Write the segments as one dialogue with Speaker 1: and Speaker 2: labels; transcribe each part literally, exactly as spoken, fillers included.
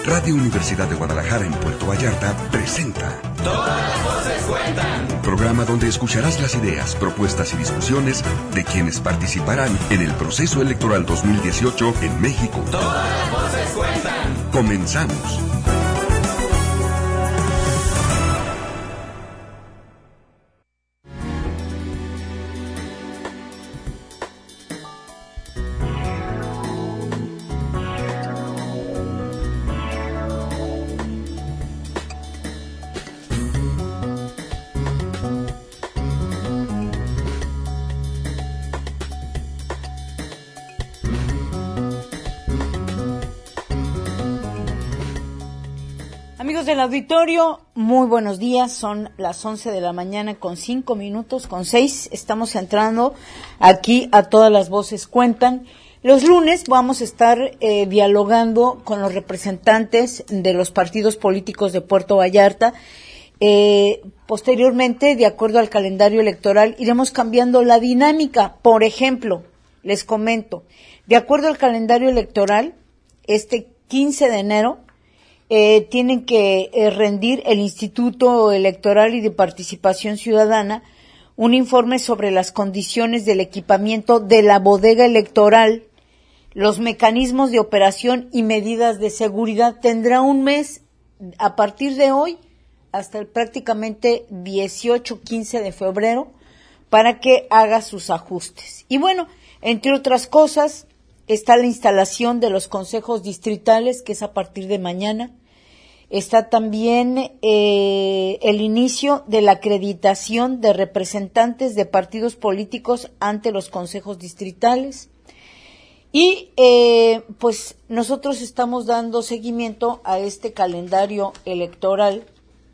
Speaker 1: Radio Universidad de Guadalajara en Puerto Vallarta presenta
Speaker 2: Todas las voces cuentan.
Speaker 1: Programa donde escucharás las ideas, propuestas y discusiones de quienes participarán en el proceso electoral dos mil dieciocho en México.
Speaker 2: Todas las voces cuentan.
Speaker 1: Comenzamos.
Speaker 3: Amigos del auditorio, muy buenos días, son las once de la mañana con cinco minutos, con seis, estamos entrando aquí a Todas las Voces Cuentan. Los lunes vamos a estar eh, dialogando con los representantes de los partidos políticos de Puerto Vallarta. Eh, posteriormente, de acuerdo al calendario electoral, iremos cambiando la dinámica. Por ejemplo, les comento, de acuerdo al calendario electoral, este quince de enero, Eh, tienen que eh, rendir el Instituto Electoral y de Participación Ciudadana un informe sobre las condiciones del equipamiento de la bodega electoral, los mecanismos de operación y medidas de seguridad. Tendrá un mes a partir de hoy hasta el prácticamente dieciocho, quince de febrero para que haga sus ajustes. Y bueno, entre otras cosas, está la instalación de los consejos distritales, que es a partir de mañana. Está también eh, el inicio de la acreditación de representantes de partidos políticos ante los consejos distritales. Y eh, pues nosotros estamos dando seguimiento a este calendario electoral.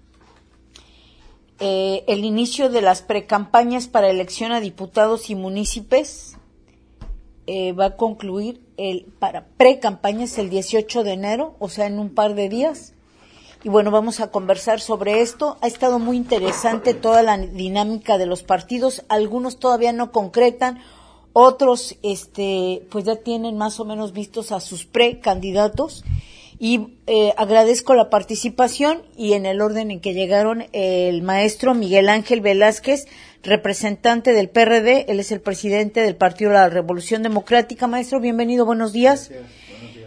Speaker 3: Eh, el inicio de las precampañas para elección a diputados y municipios eh, va a concluir el para precampañas el dieciocho de enero, o sea, en un par de días. Y bueno, vamos a conversar sobre esto. Ha estado muy interesante toda la dinámica de los partidos. Algunos todavía no concretan, otros este pues ya tienen más o menos vistos a sus precandidatos. Y eh, agradezco la participación y en el orden en que llegaron el maestro Miguel Ángel Velázquez, representante del P R D. Él es el presidente del Partido de la Revolución Democrática. Maestro, bienvenido, buenos días.
Speaker 4: Gracias.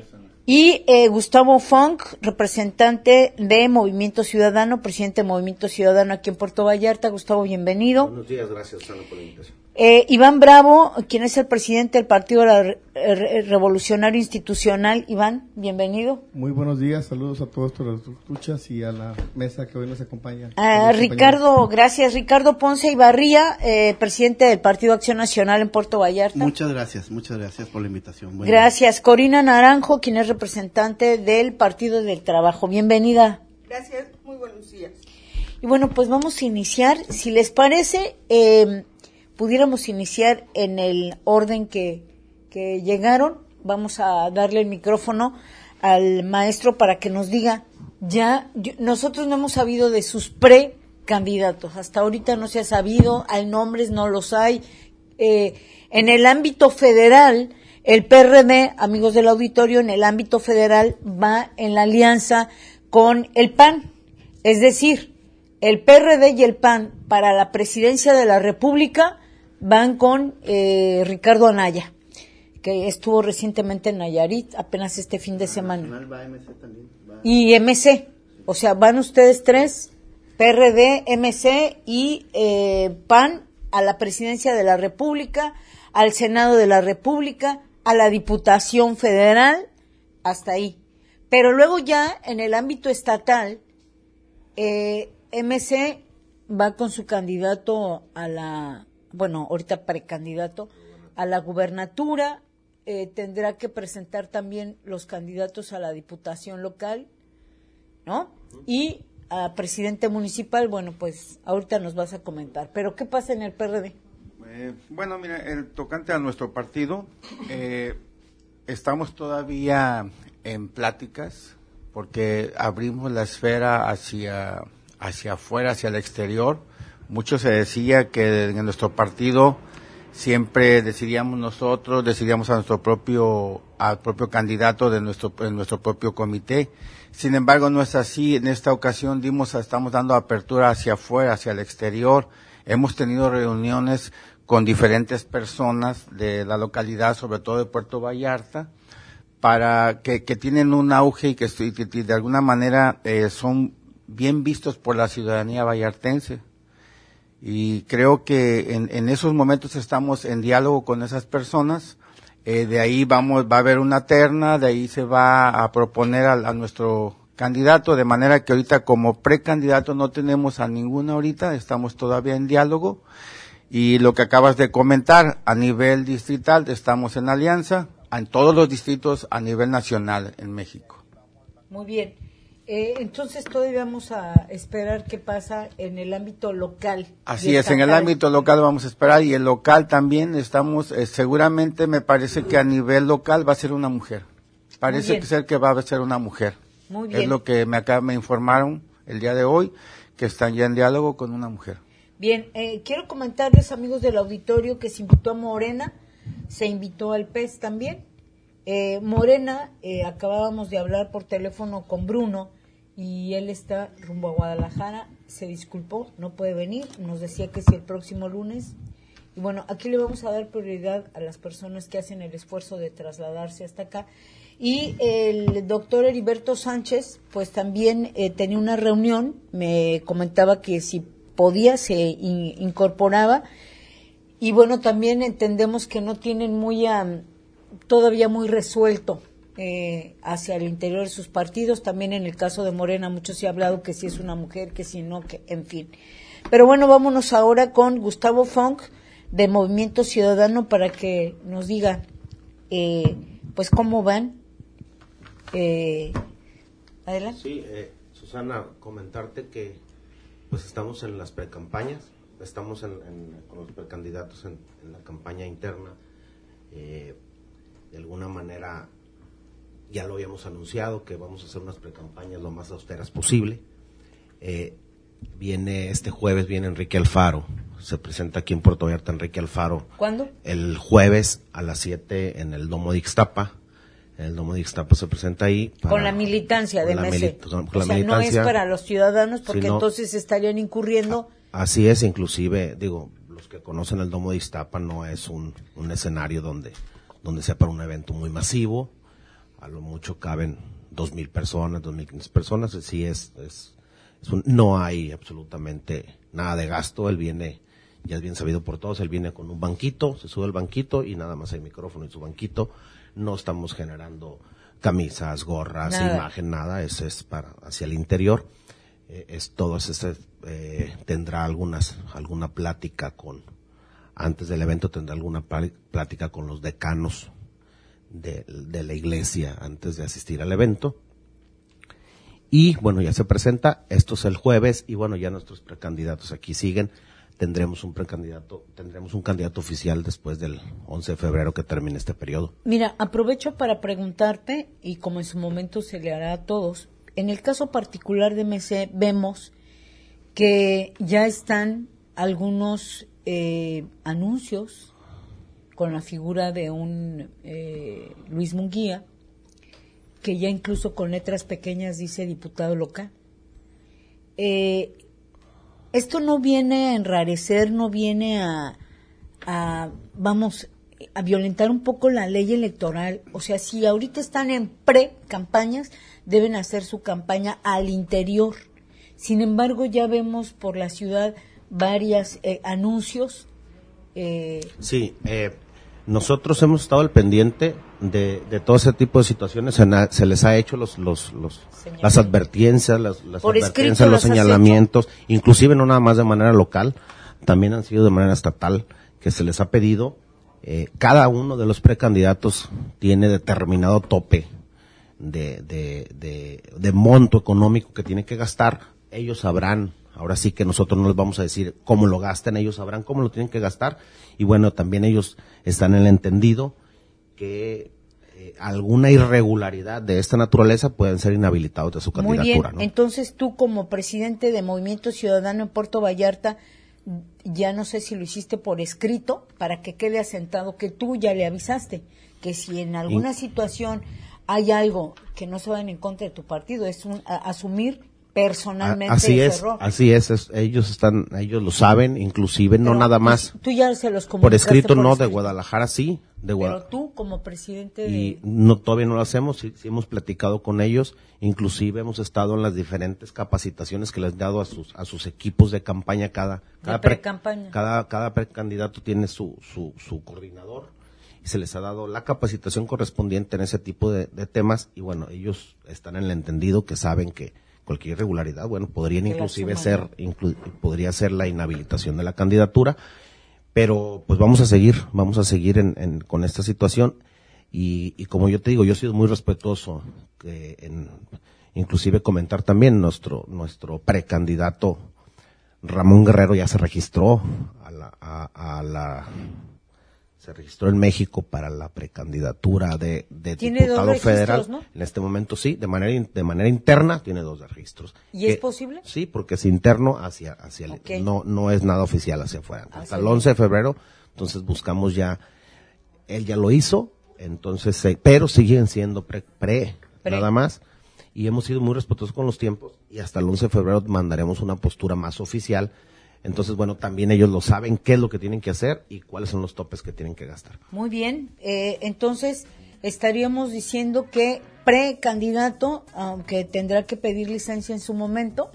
Speaker 3: Y eh, Gustavo Funk, representante de Movimiento Ciudadano, presidente de Movimiento Ciudadano aquí en Puerto Vallarta. Gustavo, bienvenido.
Speaker 4: Buenos días, gracias, Ana, por la invitación.
Speaker 3: Eh, Iván Bravo, quien es el presidente del Partido Re- Re- Revolucionario Institucional. Iván, bienvenido.
Speaker 5: Muy buenos días, saludos a todos los escuchas y a la mesa que hoy nos acompaña.
Speaker 3: Ah, Ricardo, gracias. Ricardo Ponce Ibarría, eh, presidente del Partido Acción Nacional en Puerto Vallarta.
Speaker 6: Muchas gracias, muchas gracias por la invitación. Buen
Speaker 3: Gracias. Día. Corina Naranjo, quien es representante del Partido del Trabajo. Bienvenida.
Speaker 7: Gracias, muy buenos días.
Speaker 3: Y bueno, pues vamos a iniciar, si les parece, eh, pudiéramos iniciar en el orden que, que llegaron. Vamos a darle el micrófono al maestro para que nos diga, ya, yo, nosotros no hemos sabido de sus precandidatos, hasta ahorita no se ha sabido, hay nombres, no los hay. Eh, en el ámbito federal, el P R D, amigos del auditorio, en el ámbito federal va en la alianza con el P A N, es decir, el P R D y el P A N para la presidencia de la República van con eh, Ricardo Anaya, que estuvo recientemente en Nayarit, apenas este fin de semana.
Speaker 6: Va M C también, va.
Speaker 3: Y M C, o sea, van ustedes tres, P R D, M C y eh, P A N, a la presidencia de la República, al Senado de la República, a la Diputación Federal, hasta ahí. Pero luego ya, en el ámbito estatal, eh, M C va con su candidato a la... bueno, ahorita precandidato a la gubernatura, eh, tendrá que presentar también los candidatos a la diputación local, ¿no? Y a presidente municipal, bueno, pues ahorita nos vas a comentar. Pero ¿qué pasa en el P R D?
Speaker 4: Eh, bueno, mira, el tocante a nuestro partido, eh, estamos todavía en pláticas porque abrimos la esfera hacia, hacia afuera, hacia el exterior. Mucho se decía que en nuestro partido siempre decidíamos nosotros, decidíamos a nuestro propio, al propio candidato de nuestro, de nuestro propio comité. Sin embargo, no es así. En esta ocasión dimos, estamos dando apertura hacia afuera, hacia el exterior. Hemos tenido reuniones con diferentes personas de la localidad, sobre todo de Puerto Vallarta, para que, que tienen un auge y que, que, que de alguna manera eh, son bien vistos por la ciudadanía vallartense. Y creo que en, en esos momentos estamos en diálogo con esas personas. Eh, de ahí vamos, va a haber una terna, de ahí se va a proponer a, a nuestro candidato, de manera que ahorita como precandidato no tenemos a ninguno ahorita, estamos todavía en diálogo. Y lo que acabas de comentar, a nivel distrital estamos en alianza, en todos los distritos a nivel nacional en México.
Speaker 3: Muy bien. Eh, entonces todavía vamos a esperar qué pasa en el ámbito local.
Speaker 4: Así es, en el ámbito local vamos a esperar, y el local también estamos, eh, seguramente me parece que a nivel local va a ser una mujer. Parece que ser que va a ser una mujer.
Speaker 3: Muy bien.
Speaker 4: Es lo que me acá me informaron el día de hoy, que están ya en diálogo con una mujer.
Speaker 3: Bien, eh, quiero comentarles, amigos del auditorio, que se invitó a Morena, se invitó al P E S también. Eh, Morena, eh, acabábamos de hablar por teléfono con Bruno y él está rumbo a Guadalajara, se disculpó, no puede venir, nos decía que sí el próximo lunes. Y bueno, aquí le vamos a dar prioridad a las personas que hacen el esfuerzo de trasladarse hasta acá. Y el doctor Heriberto Sánchez, pues también eh, tenía una reunión, me comentaba que si podía se in, incorporaba. Y bueno, también entendemos que no tienen muy um, todavía muy resuelto eh, hacia el interior de sus partidos. También en el caso de Morena, mucho se ha hablado que si es una mujer, que si no, que en fin. Pero bueno, vámonos ahora con Gustavo Funk de Movimiento Ciudadano para que nos diga eh, pues cómo van. Eh, adelante.
Speaker 8: Sí, eh, Susana, comentarte que pues estamos en las precampañas, estamos en, en, con los precandidatos en, en la campaña interna. Eh, de alguna manera ya lo habíamos anunciado que vamos a hacer unas precampañas lo más austeras posible. Eh, viene este jueves, viene Enrique Alfaro, se presenta aquí en Puerto Vallarta Enrique Alfaro.
Speaker 3: ¿Cuándo?
Speaker 8: El jueves a las siete en el Domo de Ixtapa. En el Domo de Ixtapa se presenta ahí. Para,
Speaker 3: con la militancia de M C.
Speaker 8: Con, con
Speaker 3: o
Speaker 8: la
Speaker 3: sea,
Speaker 8: militancia,
Speaker 3: no es para los ciudadanos porque
Speaker 8: sino,
Speaker 3: entonces estarían incurriendo.
Speaker 8: Así es, inclusive, digo, los que conocen el Domo de Ixtapa no es un, un escenario donde, donde sea para un evento muy masivo. A lo mucho caben dos mil personas, dos mil quinientas personas. Sí es, es, es un, no hay absolutamente nada de gasto. Él viene, ya es bien sabido por todos, él viene con un banquito, se sube al banquito y nada más hay micrófono en su banquito. No estamos generando camisas, gorras, nada. Imagen, nada. Eso es para hacia el interior. Eh, es todo ese, eh, tendrá algunas, alguna plática con, antes del evento tendrá alguna plática con los decanos de, de la iglesia antes de asistir al evento. Y bueno, ya se presenta, esto es el jueves, y bueno, ya nuestros precandidatos aquí siguen. Tendremos un precandidato, tendremos un candidato oficial después del once de febrero que termine este periodo.
Speaker 3: Mira, aprovecho para preguntarte, y como en su momento se le hará a todos, en el caso particular de M C vemos que ya están algunos eh, anuncios con la figura de un eh, Luis Munguía, que ya incluso con letras pequeñas dice diputado local. Eh, esto no viene a enrarecer, no viene a, a, vamos, a violentar un poco la ley electoral. O sea, si ahorita están en pre-campañas, deben hacer su campaña al interior. Sin embargo, ya vemos por la ciudad varios eh, anuncios. Eh,
Speaker 8: sí, eh, nosotros hemos estado al pendiente de, de todo ese tipo de situaciones. Se, na, se les ha hecho los, los, los las advertencias, las, las advertencias, los señalamientos, inclusive no nada más de manera local, también han sido de manera estatal, que se les ha pedido. Eh, cada uno de los precandidatos tiene determinado tope de, de, de, de monto económico que tiene que gastar. Ellos sabrán, ahora sí que nosotros no les vamos a decir cómo lo gastan, ellos sabrán cómo lo tienen que gastar. Y bueno, también ellos están en el entendido que eh, alguna irregularidad de esta naturaleza pueden ser inhabilitados de su candidatura.
Speaker 3: Muy bien,
Speaker 8: ¿no?
Speaker 3: Entonces tú como presidente de Movimiento Ciudadano en Puerto Vallarta, ya no sé si lo hiciste por escrito, para que quede asentado que tú ya le avisaste, que si en alguna situación hay algo que no se vayan en contra de tu partido, es un, a, asumir personalmente
Speaker 8: así
Speaker 3: ese
Speaker 8: es,
Speaker 3: error.
Speaker 8: Así es, es, ellos están, ellos lo saben, inclusive
Speaker 3: Pero
Speaker 8: no nada más.
Speaker 3: Tú ya se los comunicaste
Speaker 8: por escrito
Speaker 3: por
Speaker 8: no,
Speaker 3: escrito.
Speaker 8: de Guadalajara sí, de Guadalajara.
Speaker 3: Pero tú como presidente
Speaker 8: Y
Speaker 3: de...
Speaker 8: no, todavía no lo hacemos, sí, sí hemos platicado con ellos, inclusive hemos estado en las diferentes capacitaciones que les han dado a sus, a sus equipos de campaña cada, cada
Speaker 3: De pre-campaña.
Speaker 8: cada, cada precandidato tiene su, su, su coordinador y se les ha dado la capacitación correspondiente en ese tipo de, de temas y bueno, ellos están en el entendido que saben que cualquier irregularidad, bueno, podrían
Speaker 3: Que la
Speaker 8: inclusive
Speaker 3: suman,
Speaker 8: ser,
Speaker 3: ¿no?
Speaker 8: inclu- podría ser la inhabilitación de la candidatura, pero pues vamos a seguir, vamos a seguir en, en, con esta situación y, y como yo te digo, yo he sido muy respetuoso, que en, inclusive comentar también nuestro, nuestro precandidato Ramón Guerrero ya se registró a la, a, a la se registró en México para la precandidatura de, de
Speaker 3: Tiene dos
Speaker 8: diputado
Speaker 3: registros,
Speaker 8: federal.
Speaker 3: ¿no?
Speaker 8: En este momento sí, de manera in- de manera interna tiene dos registros.
Speaker 3: ¿Y es posible?
Speaker 8: Sí, porque es interno hacia hacia el,
Speaker 3: Ok.
Speaker 8: no no es nada oficial hacia afuera.
Speaker 3: Hacia
Speaker 8: Hasta el
Speaker 3: el-
Speaker 8: once de febrero, entonces buscamos ya, él ya lo hizo, entonces, eh, pero siguen siendo pre, pre,
Speaker 3: Pre.
Speaker 8: nada más. Y hemos sido muy respetuosos con los tiempos y hasta el once de febrero mandaremos una postura más oficial. Entonces, bueno, también ellos lo saben qué es lo que tienen que hacer y cuáles son los topes que tienen que gastar.
Speaker 3: Muy bien, eh, entonces estaríamos diciendo que precandidato, aunque tendrá que pedir licencia en su momento,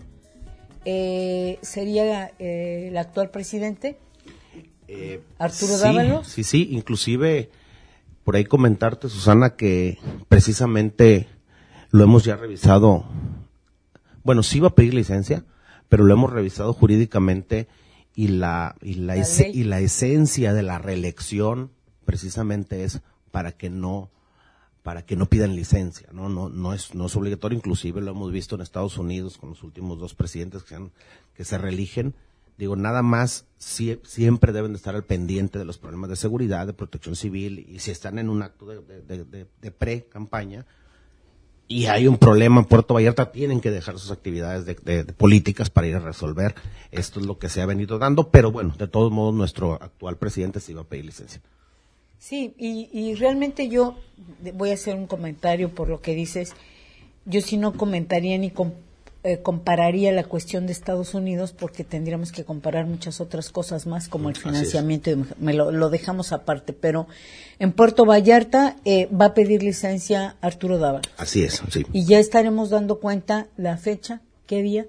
Speaker 3: eh, sería eh, el actual presidente,
Speaker 8: Eh,
Speaker 3: Arturo
Speaker 8: sí,
Speaker 3: Dávalos.
Speaker 8: Sí, sí, inclusive por ahí comentarte, Susana, que precisamente lo hemos ya revisado. Bueno, sí va a pedir licencia, pero lo hemos revisado jurídicamente y la y la,
Speaker 3: La
Speaker 8: ese-
Speaker 3: ley.
Speaker 8: y la esencia de la reelección precisamente es para que no para que no pidan licencia, no no no es no es obligatorio, inclusive lo hemos visto en Estados Unidos con los últimos dos presidentes que se han- que se reeligen. Digo, nada más sie- siempre deben de estar al pendiente de los problemas de seguridad, de protección civil, y si están en un acto de, de, de, de- de pre-campaña y hay un problema en Puerto Vallarta, tienen que dejar sus actividades de, de- de políticas para ir a resolver. Esto es lo que se ha venido dando, pero bueno, de todos modos nuestro actual presidente sí va a pedir licencia.
Speaker 3: Sí, y, y realmente yo de- voy a hacer un comentario por lo que dices. Yo sí no comentaría ni com- eh, compararía la cuestión de Estados Unidos porque tendríamos que comparar muchas otras cosas más como el
Speaker 8: Así es.
Speaker 3: financiamiento, y me lo, lo dejamos aparte, pero en Puerto Vallarta eh, va a pedir licencia Arturo Dávalos.
Speaker 8: Así es, sí.
Speaker 3: Y ya estaremos dando cuenta la fecha, qué día.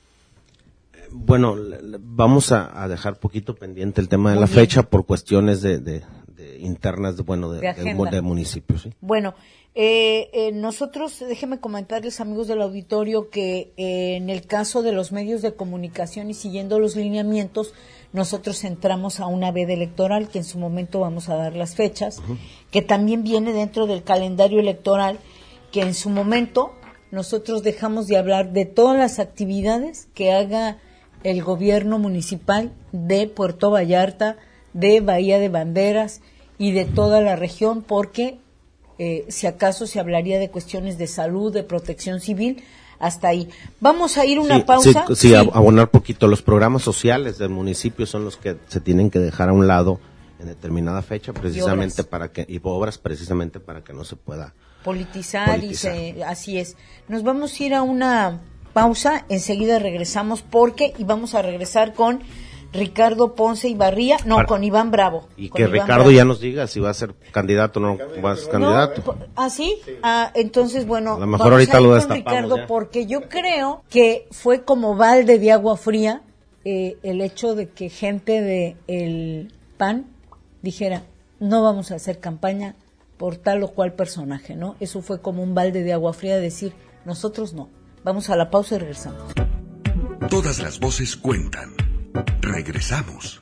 Speaker 8: Bueno, le- le- vamos a, a dejar poquito pendiente el tema de
Speaker 3: Muy
Speaker 8: la
Speaker 3: bien.
Speaker 8: fecha por cuestiones de, de- de internas, de, bueno, de,
Speaker 3: De
Speaker 8: de,
Speaker 3: agenda.
Speaker 8: de municipios, sí.
Speaker 3: Bueno, eh, eh, nosotros, déjenme comentarles, amigos del auditorio, que eh, en el caso de los medios de comunicación y siguiendo los lineamientos, nosotros entramos a una veda electoral, que en su momento vamos a dar las fechas, que también viene dentro del calendario electoral, que en su momento nosotros dejamos de hablar de todas las actividades que haga el gobierno municipal de Puerto Vallarta, de Bahía de Banderas y de toda la región, porque eh, si acaso se hablaría de cuestiones de salud, de protección civil, hasta ahí. Vamos a ir una
Speaker 8: Sí,
Speaker 3: pausa.
Speaker 8: Sí, sí,
Speaker 3: Sí.
Speaker 8: ab- abonar poquito. Los programas sociales del municipio son los que se tienen que dejar a un lado en determinada fecha, precisamente
Speaker 3: obras.
Speaker 8: para que, y obras precisamente para que no se pueda.
Speaker 3: politizar,
Speaker 8: Politizar.
Speaker 3: y se, así es. Nos vamos a ir a una pausa, enseguida regresamos porque y vamos a regresar con Ricardo Ponce y Barría, no,
Speaker 8: Para-
Speaker 3: con Iván Bravo.
Speaker 8: Y
Speaker 3: con
Speaker 8: que
Speaker 3: Iván
Speaker 8: Ricardo
Speaker 3: Bravo.
Speaker 8: ya nos diga si va a ser candidato o no va a ser candidato.
Speaker 3: No, po- ¿ah, sí? Ah, entonces, bueno,
Speaker 8: A lo mejor
Speaker 3: vamos
Speaker 8: ahorita
Speaker 3: a ir
Speaker 8: lo
Speaker 3: con
Speaker 8: destapamos
Speaker 3: Ricardo
Speaker 8: ya.
Speaker 3: porque yo creo que fue como balde de agua fría eh, el hecho de que gente de el P A N dijera, no vamos a hacer campaña por tal o cual personaje, ¿no? Eso fue como un balde de agua fría, decir, nosotros no. Vamos a la pausa y regresamos.
Speaker 1: Todas las voces cuentan. Regresamos.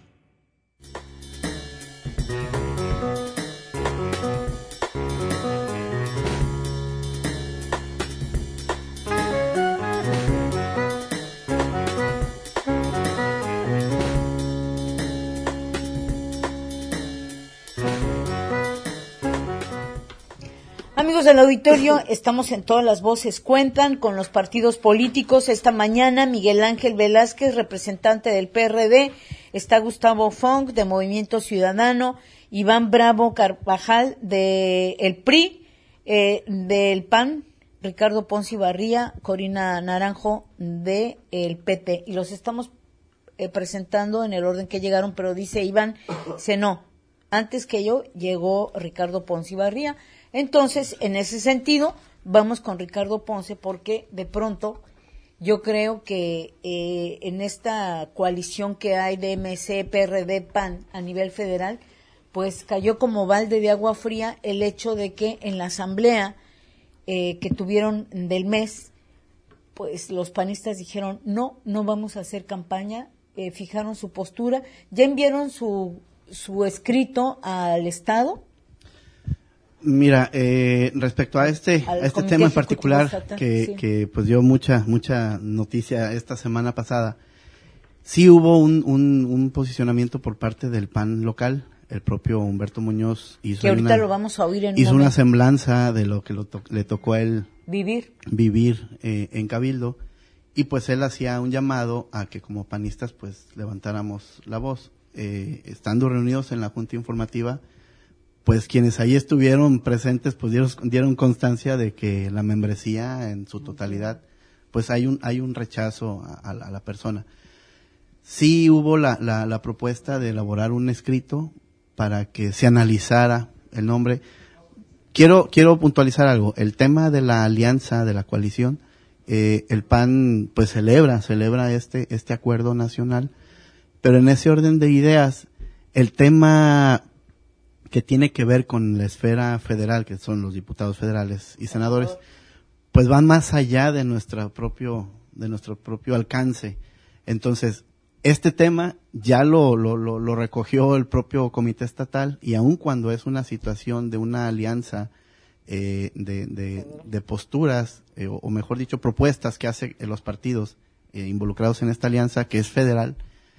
Speaker 3: Amigos Amigos del auditorio, estamos en Todas las Voces Cuentan con los partidos políticos. Esta mañana Miguel Ángel Velázquez, representante del P R D, está Gustavo Fong de Movimiento Ciudadano, Iván Bravo Carvajal de el P R I, eh, del P A N, Ricardo Ponce Barría, Corina Naranjo de el P T. Y los estamos eh, presentando en el orden que llegaron, pero dice Iván, dice no, antes que yo llegó Ricardo Ponce Barría. Entonces, en ese sentido, vamos con Ricardo Ponce porque de pronto yo creo que eh, en esta coalición que hay de M C, P R D, P A N a nivel federal, pues cayó como balde de agua fría el hecho de que en la asamblea eh, que tuvieron del mes, pues los panistas dijeron no, no vamos a hacer campaña, eh, fijaron su postura, ya enviaron su, su escrito al Estado.
Speaker 6: Mira, eh, respecto a este a este tema en particular
Speaker 3: estatal,
Speaker 6: que,
Speaker 3: sí.
Speaker 6: que pues dio mucha mucha noticia esta semana pasada, sí hubo un, un, un posicionamiento por parte del P A N local. El propio Humberto Muñoz hizo
Speaker 3: que ahorita
Speaker 6: una,
Speaker 3: lo vamos a oír en
Speaker 6: hizo
Speaker 3: un
Speaker 6: una
Speaker 3: momento.
Speaker 6: semblanza de lo que lo to- le tocó a él
Speaker 3: Vivir.
Speaker 6: vivir eh, en Cabildo, y pues él hacía un llamado a que como panistas pues levantáramos la voz. Eh, estando reunidos en la Junta Informativa, pues quienes ahí estuvieron presentes pues dieron, dieron constancia de que la membresía en su totalidad, pues hay un hay un rechazo a, a, la, a la persona. Sí hubo la, la, la propuesta de elaborar un escrito para que se analizara el nombre. Quiero quiero puntualizar algo. El tema de la alianza, de la coalición, eh, el P A N pues celebra, celebra este este acuerdo nacional, pero en ese orden de ideas, el tema que tiene que ver con la esfera federal, que son los diputados federales y senadores, pues van más allá de nuestro propio, de nuestro propio alcance. Entonces, este tema ya lo, lo, lo, lo recogió el propio comité estatal, y aun cuando es una situación de una alianza eh, de, de, de posturas, eh, o, o mejor dicho, propuestas que hacen los partidos eh, involucrados en esta alianza, que es federal,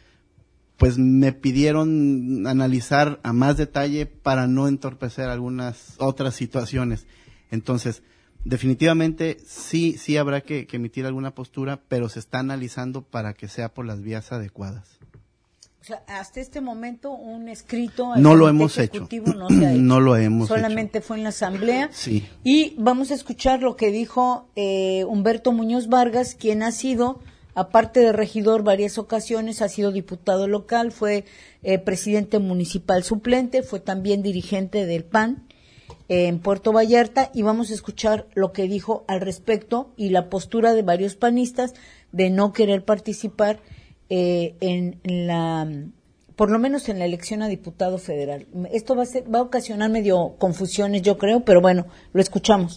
Speaker 6: pues me pidieron analizar a más detalle para no entorpecer algunas otras situaciones. Entonces, definitivamente sí sí habrá que, que emitir alguna postura, pero se está analizando para que sea por las vías adecuadas.
Speaker 3: O sea, hasta este momento un escrito al
Speaker 6: No lo
Speaker 3: comité
Speaker 6: hemos
Speaker 3: ejecutivo
Speaker 6: hecho.
Speaker 3: no se ha hecho.
Speaker 6: No lo hemos
Speaker 3: Solamente
Speaker 6: hecho.
Speaker 3: fue en la asamblea.
Speaker 6: Sí.
Speaker 3: Y vamos a escuchar lo que dijo eh, Humberto Muñoz Vargas, quien ha sido, aparte de regidor varias ocasiones, ha sido diputado local, fue eh, presidente municipal suplente, fue también dirigente del P A N eh, en Puerto Vallarta, y vamos a escuchar lo que dijo al respecto y la postura de varios panistas de no querer participar eh, en, en la, por lo menos en la elección a diputado federal. Esto va a ser, va a ocasionar medio confusiones, yo creo, pero bueno, lo escuchamos.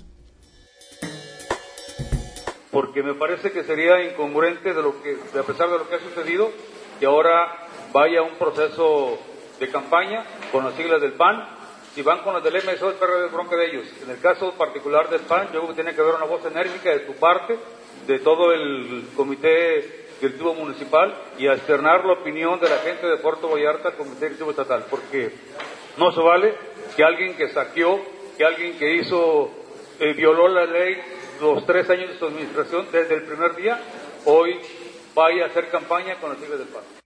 Speaker 9: Porque me parece que sería incongruente de lo que, a pesar de lo que ha sucedido, que ahora vaya un proceso de campaña con las siglas del P A N. Si van con las del M S O, el P R D es bronca de ellos. En el caso particular del P A N, yo creo que tiene que haber una voz enérgica de tu parte, de todo el comité directivo municipal, y a externar la opinión de la gente de Puerto Vallarta al comité directivo estatal, porque no se vale que alguien que saqueó, que alguien que hizo, eh, violó la ley los tres años de su administración desde el primer día, hoy vaya a hacer campaña con las siglas del P A N.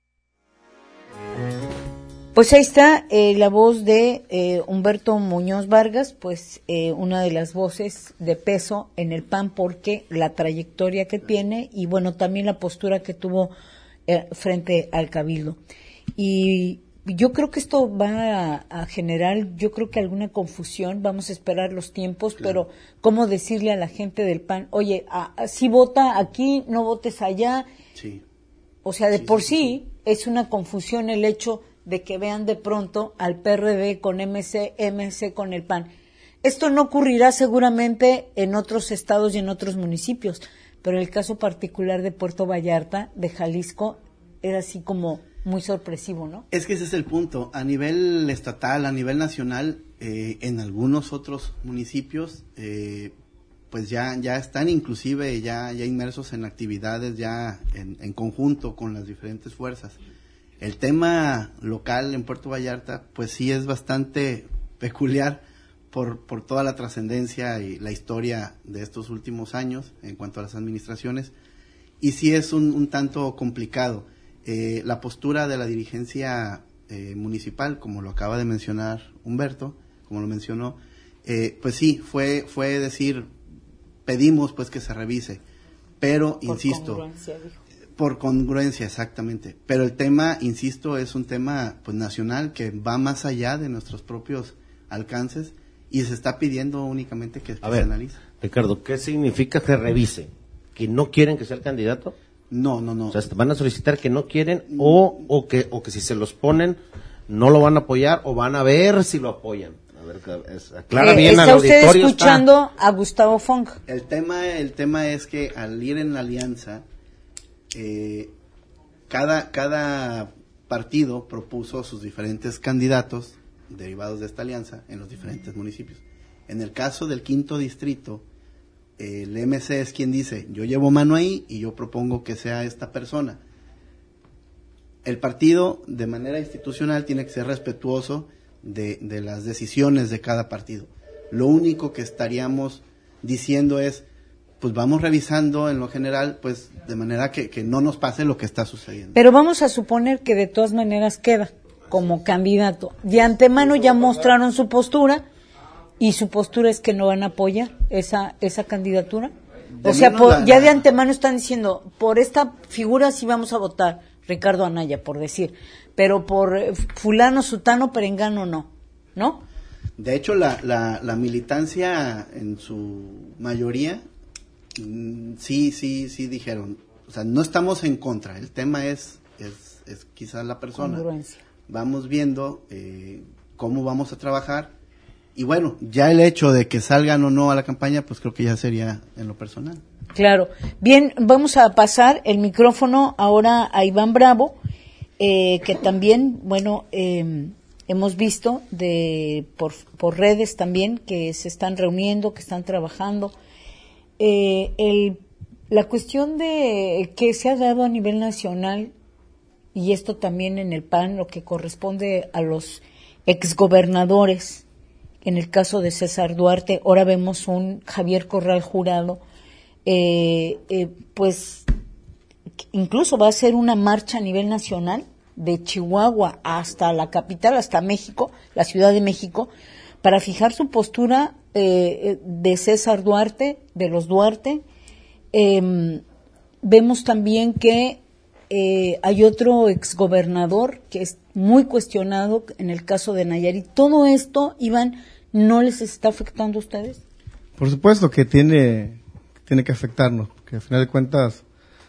Speaker 3: Pues ahí está eh, la voz de eh, Humberto Muñoz Vargas, pues eh, una de las voces de peso en el P A N, porque la trayectoria que tiene y bueno, también la postura que tuvo eh, frente al Cabildo. Y yo creo que esto va a, a generar, yo creo que alguna confusión, vamos a esperar los tiempos, claro. Pero ¿cómo decirle a la gente del P A N, oye, a, a, si vota aquí, no votes allá?
Speaker 6: Sí.
Speaker 3: O sea, de
Speaker 6: sí,
Speaker 3: por
Speaker 6: sí,
Speaker 3: sí,
Speaker 6: sí
Speaker 3: es una confusión el hecho de que vean de pronto al P R D con M C, M C con el P A N. Esto no ocurrirá seguramente en otros estados y en otros municipios, pero el caso particular de Puerto Vallarta, de Jalisco, era así como muy sorpresivo, ¿no?
Speaker 6: Es que ese es el punto. A nivel estatal, a nivel nacional, eh, en algunos otros municipios, eh, pues ya ya están inclusive ya ya inmersos en actividades ya en, en conjunto con las diferentes fuerzas. El tema local en Puerto Vallarta, pues sí es bastante peculiar, por, por toda la trascendencia y la historia de estos últimos años en cuanto a las administraciones, y sí es un, un tanto complicado. Eh, la postura de la dirigencia eh, municipal, como lo acaba de mencionar Humberto, como lo mencionó, eh, pues sí, fue, fue decir, pedimos pues que se revise, pero
Speaker 3: Por
Speaker 6: insisto,
Speaker 3: congruencia, dijo.
Speaker 6: por congruencia, exactamente, pero el tema, insisto, es un tema pues nacional que va más allá de nuestros propios alcances y se está pidiendo únicamente que, que
Speaker 8: A ver,
Speaker 6: se analice.
Speaker 8: Ricardo, ¿qué significa que revise? ¿Que no quieren que sea el candidato?
Speaker 6: No, no, no.
Speaker 8: O sea, van a solicitar que no quieren o, o que o que si se los ponen no lo van a apoyar o van a ver si lo apoyan. A ver, es, aclara
Speaker 3: Eh,
Speaker 8: bien
Speaker 3: está
Speaker 8: al
Speaker 3: usted
Speaker 8: auditorio.
Speaker 3: escuchando a Gustavo Fong.
Speaker 6: El tema, el tema es que al ir en la alianza, eh, cada, cada partido propuso sus diferentes candidatos derivados de esta alianza en los diferentes municipios. En el caso del quinto distrito, eh, el M C es quien dice, yo llevo mano ahí y yo propongo que sea esta persona. El partido, de manera institucional, tiene que ser respetuoso de, de las decisiones de cada partido. Lo único que estaríamos diciendo es, pues vamos revisando en lo general, pues de manera que, que no nos pase lo que está sucediendo.
Speaker 3: Pero vamos a suponer que de todas maneras queda como candidato. De antemano ya mostraron su postura y su postura es que no van a apoyar esa esa candidatura. O sea, por, ya de antemano están diciendo, por esta figura sí vamos a votar, Ricardo Anaya, por decir, pero por fulano, sutano, perengano no, ¿no?
Speaker 6: De hecho, la, la, la militancia en su mayoría, mm, sí, sí, sí dijeron, o sea, no estamos en contra, el tema es, es, es quizás la persona.
Speaker 3: Congruencia.
Speaker 6: Vamos viendo eh, cómo vamos a trabajar, y bueno, ya el hecho de que salgan o no a la campaña, pues creo que ya sería en lo personal.
Speaker 3: Claro. Bien, vamos a pasar el micrófono ahora a Iván Bravo, eh, que también, bueno, eh, hemos visto de por, por redes también que se están reuniendo, que están trabajando. Eh, el, la cuestión de que se ha dado a nivel nacional, y esto también en el P A N, lo que corresponde a los exgobernadores, en el caso de César Duarte, ahora vemos un Javier Corral Jurado, eh, eh, pues incluso va a ser una marcha a nivel nacional de Chihuahua hasta la capital, hasta México, la Ciudad de México, para fijar su postura eh, de César Duarte, de los Duarte. Eh, vemos también que eh, hay otro exgobernador que es muy cuestionado en el caso de Nayarit. ¿Todo esto, Iván, no les está afectando a ustedes?
Speaker 5: Por supuesto que tiene, tiene que afectarnos, porque al final de cuentas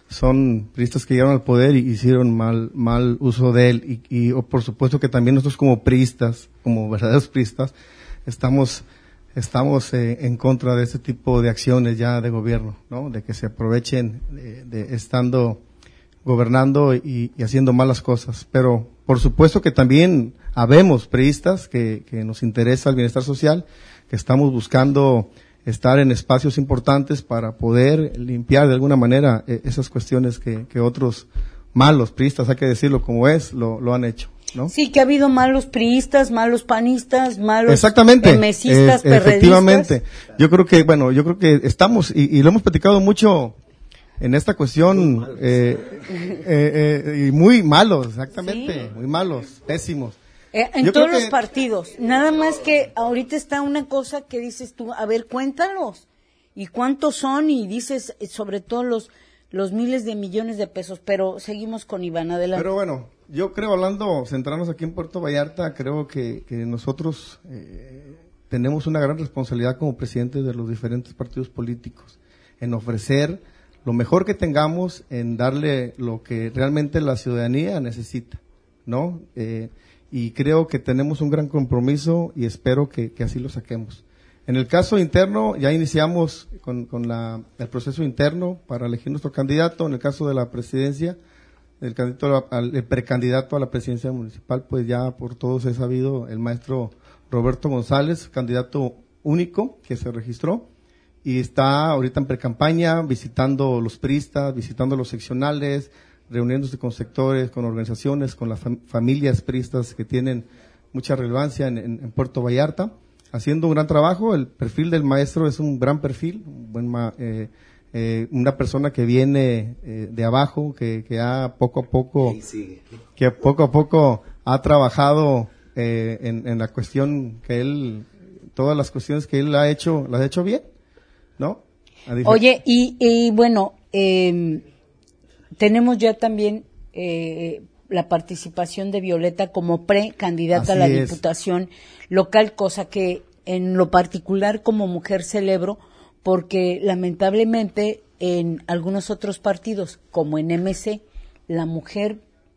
Speaker 5: son priistas que llegaron al poder y hicieron mal mal uso de él, y, y o por supuesto que también nosotros como priistas, como verdaderos priistas, estamos estamos eh, en contra de este tipo de acciones ya de gobierno, ¿no? De que se aprovechen de, de estando gobernando y, y haciendo malas cosas. Pero por supuesto que también habemos priistas que, que nos interesa el bienestar social, que estamos buscando estar en espacios importantes para poder limpiar de alguna manera eh, esas cuestiones que, que otros malos priistas, hay que decirlo como es, lo, lo han hecho, ¿no?
Speaker 3: Sí, que ha habido malos priistas, malos panistas, malos
Speaker 5: Exactamente,
Speaker 3: mesistas,
Speaker 5: eh, efectivamente. Yo creo que, bueno, yo creo que estamos, y, y lo hemos platicado mucho en esta cuestión, eh, eh, eh, y muy malos, exactamente, sí. Muy malos, pésimos.
Speaker 3: Eh, en
Speaker 5: Yo
Speaker 3: todos
Speaker 5: creo que,
Speaker 3: los partidos, nada más que ahorita está una cosa que dices tú, a ver, cuéntalos, y cuántos son, y dices, sobre todo los los miles de millones de pesos, pero seguimos con Iván, adelante.
Speaker 5: Pero bueno, yo creo, hablando, centrarnos aquí en Puerto Vallarta, creo que, que nosotros eh, tenemos una gran responsabilidad como presidentes de los diferentes partidos políticos, en ofrecer lo mejor que tengamos, en darle lo que realmente la ciudadanía necesita, ¿no? Eh, y creo que tenemos un gran compromiso y espero que, que así lo saquemos. En el caso interno, ya iniciamos con, con la, el proceso interno para elegir nuestro candidato. En el caso de la presidencia, el, candidato al, el precandidato a la presidencia municipal, pues ya por todos he sabido, el maestro Roberto González, candidato único que se registró y está ahorita en precampaña, visitando los priistas, visitando los seccionales, reuniéndose con sectores, con organizaciones, con las fam- familias priistas que tienen mucha relevancia en, en, en Puerto Vallarta. haciendo un gran trabajo. El perfil del maestro es un gran perfil, un buen ma, eh, eh, una persona que viene eh, de abajo, que, que ha poco a poco, que poco a poco ha trabajado eh, en, en la cuestión que él, todas las cuestiones que él ha hecho, las ha hecho bien, ¿no?
Speaker 3: Oye, y, y bueno, eh, tenemos ya también eh, la participación de Violeta como precandidata a la
Speaker 5: es.
Speaker 3: Diputación local, cosa que en lo particular como mujer celebro, porque lamentablemente en algunos otros partidos, como en M C, la mujer,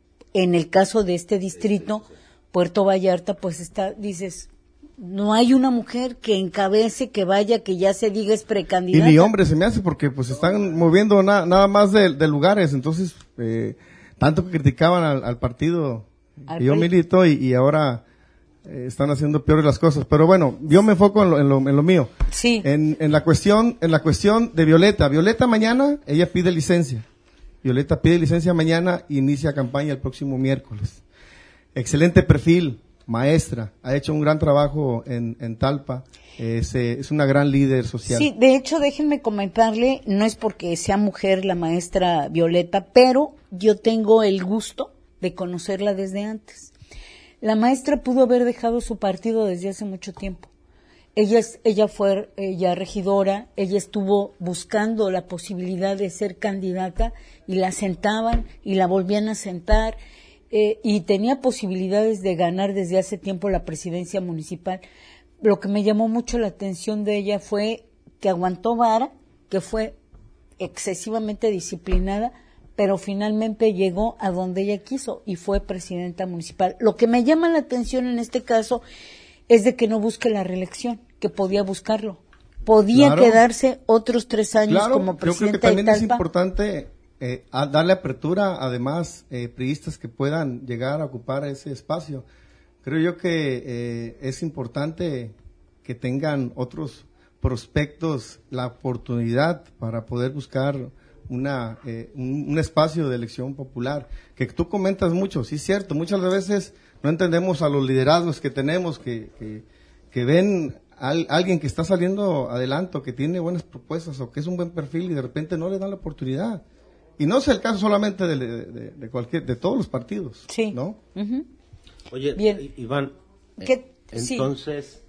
Speaker 3: en el caso de este distrito, Puerto Vallarta, pues está, dices, no hay una mujer que encabece, que vaya, que ya se diga es precandidata.
Speaker 5: Y ni hombre se me hace, porque pues están moviendo na, nada más de, de lugares, entonces, eh, tanto que criticaban al, al partido al que yo milito, y, y ahora eh, están haciendo peores las cosas. Pero bueno, yo me enfoco en lo, en lo, en lo mío.
Speaker 3: Sí.
Speaker 5: En, en la cuestión, en la cuestión de Violeta. Violeta mañana, ella pide licencia. Violeta pide licencia mañana y inicia campaña el próximo miércoles. Excelente perfil. Maestra, ha hecho un gran trabajo en, en Talpa, es, eh, es una gran líder social.
Speaker 3: Sí, de hecho, déjenme comentarle, no es porque sea mujer la maestra Violeta, pero yo tengo el gusto de conocerla desde antes. La maestra pudo haber dejado su partido desde hace mucho tiempo. Ella, es, ella fue ella regidora, ella estuvo buscando la posibilidad de ser candidata y la sentaban y la volvían a sentar. Eh, y tenía posibilidades de ganar desde hace tiempo la presidencia municipal. Lo que me llamó mucho la atención de ella fue que aguantó vara, que fue excesivamente disciplinada, pero finalmente llegó a donde ella quiso y fue presidenta municipal. Lo que me llama la atención en este caso es de que no busque la reelección, que podía buscarlo. Podía
Speaker 5: claro.
Speaker 3: quedarse otros tres años
Speaker 5: claro,
Speaker 3: como presidenta
Speaker 5: yo creo que también
Speaker 3: de Talpa.
Speaker 5: Es importante Eh, a darle apertura, además, eh, priistas que puedan llegar a ocupar ese espacio. Creo yo que eh, es importante que tengan otros prospectos la oportunidad para poder buscar una eh, un, un espacio de elección popular. Que tú comentas mucho, sí es cierto, muchas veces no entendemos a los liderazgos que tenemos, que, que, que ven a alguien que está saliendo adelante, o que tiene buenas propuestas, o que es un buen perfil, y de repente no le dan la oportunidad. Y no es el caso solamente de, de, de, de cualquier, de todos los partidos,
Speaker 3: sí.
Speaker 5: ¿no?
Speaker 3: Uh-huh.
Speaker 8: Oye,
Speaker 3: bien.
Speaker 8: Iván,
Speaker 3: ¿Qué?
Speaker 8: entonces,
Speaker 3: sí.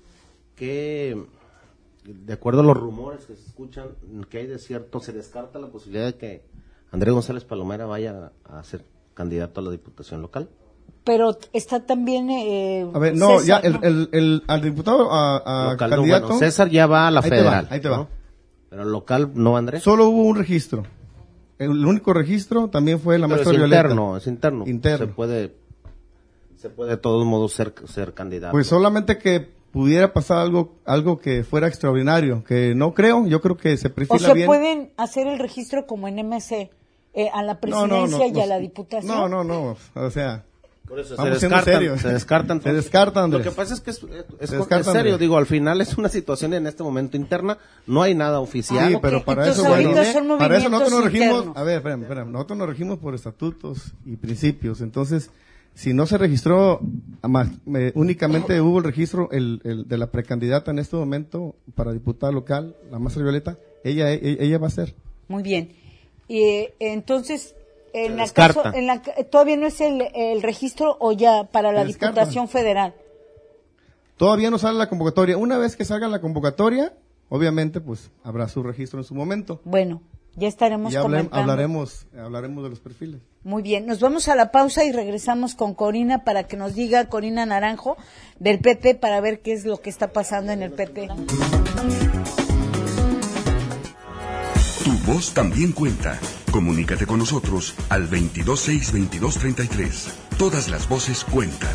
Speaker 8: ¿qué, de acuerdo a los rumores que se escuchan, que hay de cierto, se descarta la posibilidad de que Andrés González Palomera vaya a ser candidato a la Diputación local?
Speaker 3: Pero está también eh,
Speaker 5: a ver, no,
Speaker 3: César,
Speaker 5: ya,
Speaker 3: ¿no?
Speaker 5: el, el, el, al diputado, a, a
Speaker 8: local,
Speaker 5: candidato.
Speaker 8: No, bueno, César ya va a la
Speaker 5: ahí
Speaker 8: federal.
Speaker 5: Te va, ahí te va.
Speaker 8: ¿no? Pero local, ¿no, Andrés?
Speaker 5: Solo hubo un registro. El único registro también fue la
Speaker 8: Pero
Speaker 5: maestra
Speaker 8: es
Speaker 5: Violeta.
Speaker 8: interno, es interno.
Speaker 5: Interno.
Speaker 8: Se puede, se puede de todos modos ser, ser candidato.
Speaker 5: Pues solamente que pudiera pasar algo, algo que fuera extraordinario, que no creo, yo creo que se perfila
Speaker 3: bien. O sea,
Speaker 5: bien.
Speaker 3: pueden hacer el registro como en M C, eh, a la presidencia
Speaker 5: no, no, no,
Speaker 3: y
Speaker 5: no,
Speaker 3: a la diputación.
Speaker 5: No, no, no, o sea...
Speaker 8: Por eso se
Speaker 5: Vamos siendo
Speaker 8: descartan,
Speaker 5: serios.
Speaker 8: se descartan.
Speaker 5: Se descartan,
Speaker 8: Lo
Speaker 5: Andrés.
Speaker 8: que pasa es que es, es,
Speaker 5: Se
Speaker 8: es
Speaker 5: descartan,
Speaker 8: serio,
Speaker 5: Andrés.
Speaker 8: digo, al final es una situación en este momento interna, no hay nada oficial.
Speaker 5: Sí,
Speaker 3: Ah,
Speaker 5: pero
Speaker 3: ok.
Speaker 5: para
Speaker 3: Entonces,
Speaker 5: eso, bueno,
Speaker 3: ahorita son
Speaker 5: para eso nosotros nos
Speaker 3: movimientos
Speaker 5: regimos,
Speaker 3: internos.
Speaker 5: a ver, espérame, espérame, nosotros nos regimos por estatutos y principios. Entonces, si no se registró, más, eh, únicamente hubo el registro el, el de la precandidata en este momento para diputada local, la maestra Violeta, ella, ella, ella va a ser.
Speaker 3: Muy bien. Y eh, entonces, en
Speaker 8: Se
Speaker 3: la
Speaker 8: descarta.
Speaker 3: caso, en la, todavía no es el, el registro o ya para la
Speaker 5: Se descarta.
Speaker 3: Diputación Federal.
Speaker 5: Todavía no sale la convocatoria. Una vez que salga la convocatoria, obviamente, pues habrá su registro en su momento.
Speaker 3: Bueno, ya estaremos
Speaker 5: Y hable-
Speaker 3: comentando.
Speaker 5: hablaremos, hablaremos de los perfiles.
Speaker 3: Muy bien, nos vamos a la pausa y regresamos con Corina para que nos diga, Corina Naranjo, del P T, para ver qué es lo que está pasando en el P T.
Speaker 1: Tu voz también cuenta. Comunícate con nosotros al veintidós seis veintidós treinta y tres. Todas las voces cuentan.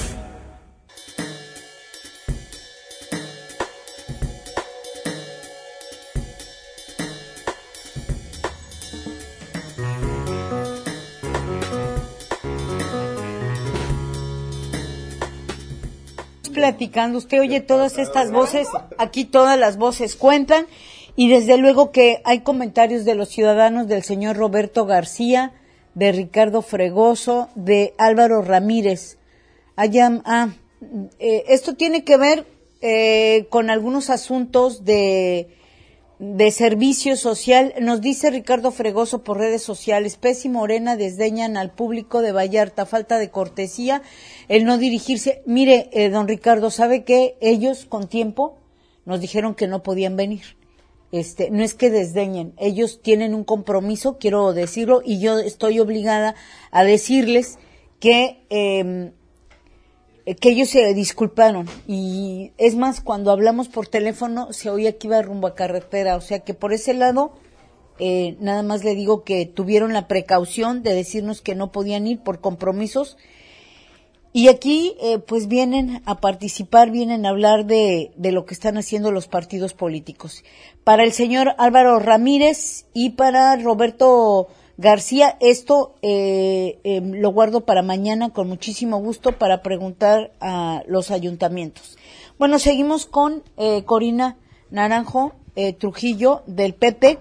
Speaker 3: Platicando, usted oye todas estas voces, aquí todas las voces cuentan, y desde luego que hay comentarios de los ciudadanos, del señor Roberto García, de Ricardo Fregoso, de Álvaro Ramírez. Allá, ah, eh, esto tiene que ver eh, con algunos asuntos de, de servicio social. Nos dice Ricardo Fregoso por redes sociales, P E S y Morena desdeñan al público de Vallarta, falta de cortesía, el no dirigirse. Mire, eh, don Ricardo, ¿sabe qué? Ellos con tiempo nos dijeron que no podían venir. Este, no es que desdeñen, ellos tienen un compromiso, quiero decirlo, y yo estoy obligada a decirles que eh, que ellos se disculparon, y es más, cuando hablamos por teléfono se oía que iba rumbo a carretera, o sea que por ese lado eh, nada más le digo que tuvieron la precaución de decirnos que no podían ir por compromisos. Y aquí, eh, pues vienen a participar, vienen a hablar de, de lo que están haciendo los partidos políticos. Para el señor Álvaro Ramírez y para Roberto García, esto eh, eh, lo guardo para mañana con muchísimo gusto para preguntar a los ayuntamientos. Bueno, seguimos con eh, Corina Naranjo eh, Trujillo del P P,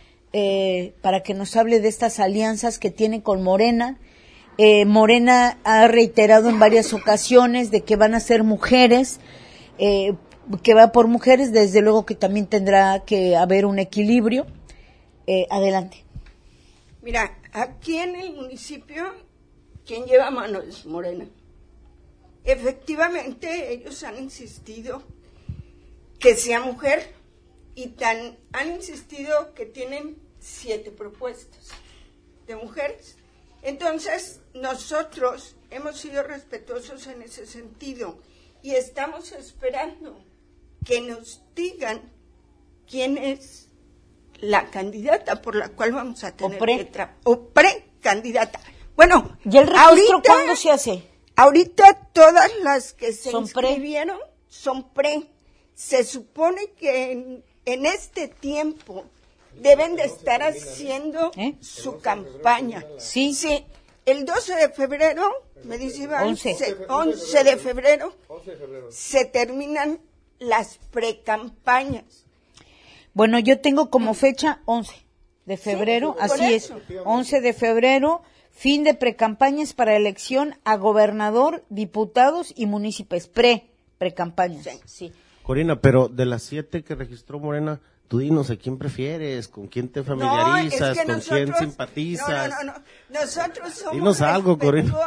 Speaker 3: eh, para que nos hable de estas alianzas que tiene con Morena. Eh, Morena ha reiterado en varias ocasiones de que van a ser mujeres, eh, que va por mujeres, desde luego que también tendrá que haber un equilibrio. Eh, adelante.
Speaker 7: Mira, aquí en el municipio, quien lleva mano es Morena. Efectivamente, ellos han insistido que sea mujer y tan han insistido que tienen siete propuestas de mujeres. Entonces, nosotros hemos sido respetuosos en ese sentido y estamos esperando que nos digan quién es la candidata por la cual vamos a tener
Speaker 3: o pre,
Speaker 7: que tra- o pre-candidata. Bueno,
Speaker 3: ¿y el registro
Speaker 7: ahorita,
Speaker 3: cuándo se hace?
Speaker 7: Ahorita todas las que se
Speaker 3: ¿Son
Speaker 7: inscribieron pre? son pre. Se supone que en, en este tiempo deben de estar haciendo ¿Eh? su campaña.
Speaker 3: Sí.
Speaker 7: Sí. El doce de febrero, me dice Iván,
Speaker 3: once.
Speaker 7: Se, once de febrero, se terminan las precampañas.
Speaker 3: Bueno, yo tengo como fecha once de febrero, sí, así es, once de febrero, fin de precampañas para elección a gobernador, diputados y municipios, pre, precampañas. Sí. sí.
Speaker 8: Corina, pero de las siete que registró Morena, tú dinos a quién prefieres, con quién te familiarizas,
Speaker 7: no, es que
Speaker 8: con
Speaker 7: nosotros,
Speaker 8: quién simpatizas.
Speaker 7: No, no, no, no. Nosotros somos
Speaker 8: dinos algo, Corina.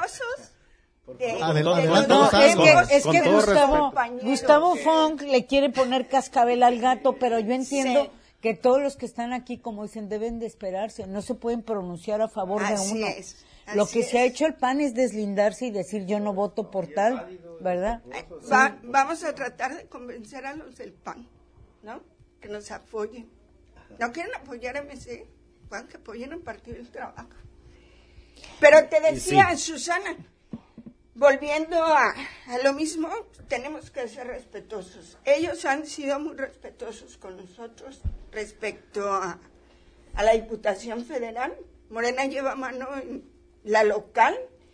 Speaker 7: De,
Speaker 8: adelante,
Speaker 7: de
Speaker 8: adelante,
Speaker 3: no,
Speaker 8: no,
Speaker 3: es que,
Speaker 8: con,
Speaker 3: es
Speaker 8: con
Speaker 3: que
Speaker 8: todo
Speaker 3: Gustavo,
Speaker 8: respeto.
Speaker 3: Gustavo Funk le quiere poner cascabel al gato, pero yo entiendo
Speaker 7: sí.
Speaker 3: que todos los que están aquí, como dicen, deben de esperarse, no se pueden pronunciar a favor
Speaker 7: así
Speaker 3: de uno.
Speaker 7: Es,
Speaker 3: Lo que
Speaker 7: es.
Speaker 3: se ha hecho el P A N es deslindarse y decir yo no voto por tal, ¿verdad?
Speaker 7: Va, vamos a tratar de convencer a los del P A N, ¿no? Que nos apoyen. No quieren apoyar a M C, van que apoyen al Partido del Trabajo. Pero te decía, sí. Susana, volviendo a, a lo mismo, tenemos que ser respetuosos. Ellos han sido muy respetuosos con nosotros respecto a, a la Diputación Federal. Morena lleva mano en la local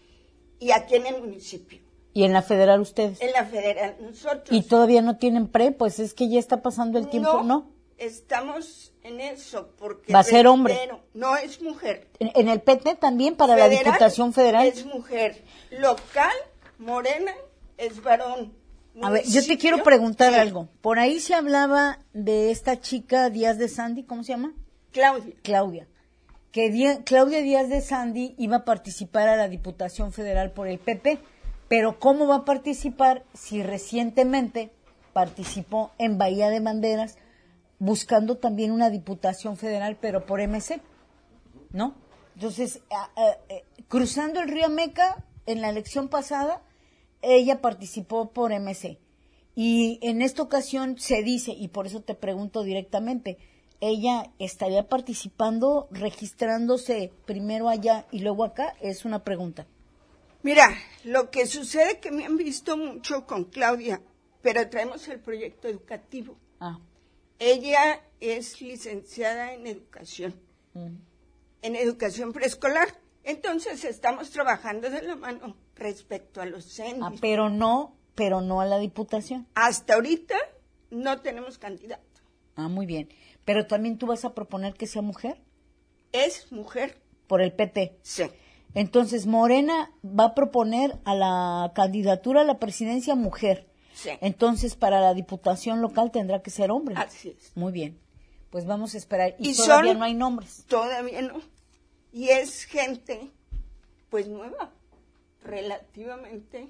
Speaker 7: y aquí en el municipio.
Speaker 3: ¿Y en la federal ustedes?
Speaker 7: En la federal, nosotros.
Speaker 3: ¿Y todavía no tienen pre? Pues es que ya está pasando el tiempo, ¿no?
Speaker 7: No, estamos en eso, porque...
Speaker 3: Va a ser hombre.
Speaker 7: No, es mujer.
Speaker 3: ¿En, en el P T también para federal, la Diputación Federal?
Speaker 7: Es mujer. Local, Morena, es varón.
Speaker 3: A ver, yo te quiero preguntar sí. algo. Por ahí se hablaba de esta chica Díaz de Sandy, ¿cómo se llama?
Speaker 7: Claudia.
Speaker 3: Claudia. Que Dí- Claudia Díaz de Sandy iba a participar a la Diputación Federal por el P P, pero ¿cómo va a participar si recientemente participó en Bahía de Banderas buscando también una Diputación Federal, pero por M C, ¿no? Entonces, a, a, a, cruzando el río Meca, en la elección pasada, ella participó por M C. Y en esta ocasión se dice, y por eso te pregunto directamente, ¿ella estaría participando, registrándose primero allá y luego acá? Es una pregunta.
Speaker 7: Mira, lo que sucede es que me han visto mucho con Claudia, pero traemos el proyecto educativo.
Speaker 3: Ah.
Speaker 7: Ella es licenciada en educación, mm. en educación preescolar. Entonces estamos trabajando de la mano respecto a los centros.
Speaker 3: Ah, pero no, pero no a la Diputación.
Speaker 7: Hasta ahorita no tenemos candidato.
Speaker 3: Ah, muy bien. Pero también tú vas a proponer que sea mujer.
Speaker 7: Es mujer.
Speaker 3: Por el P T.
Speaker 7: Sí.
Speaker 3: Entonces, Morena va a proponer a la candidatura a la presidencia mujer.
Speaker 7: Sí.
Speaker 3: Entonces, para la diputación local tendrá que ser hombre.
Speaker 7: Así es.
Speaker 3: Muy bien. Pues vamos a esperar. Y,
Speaker 7: Y
Speaker 3: todavía
Speaker 7: son-
Speaker 3: no hay nombres.
Speaker 7: Todavía no. Y es gente, pues nueva, relativamente,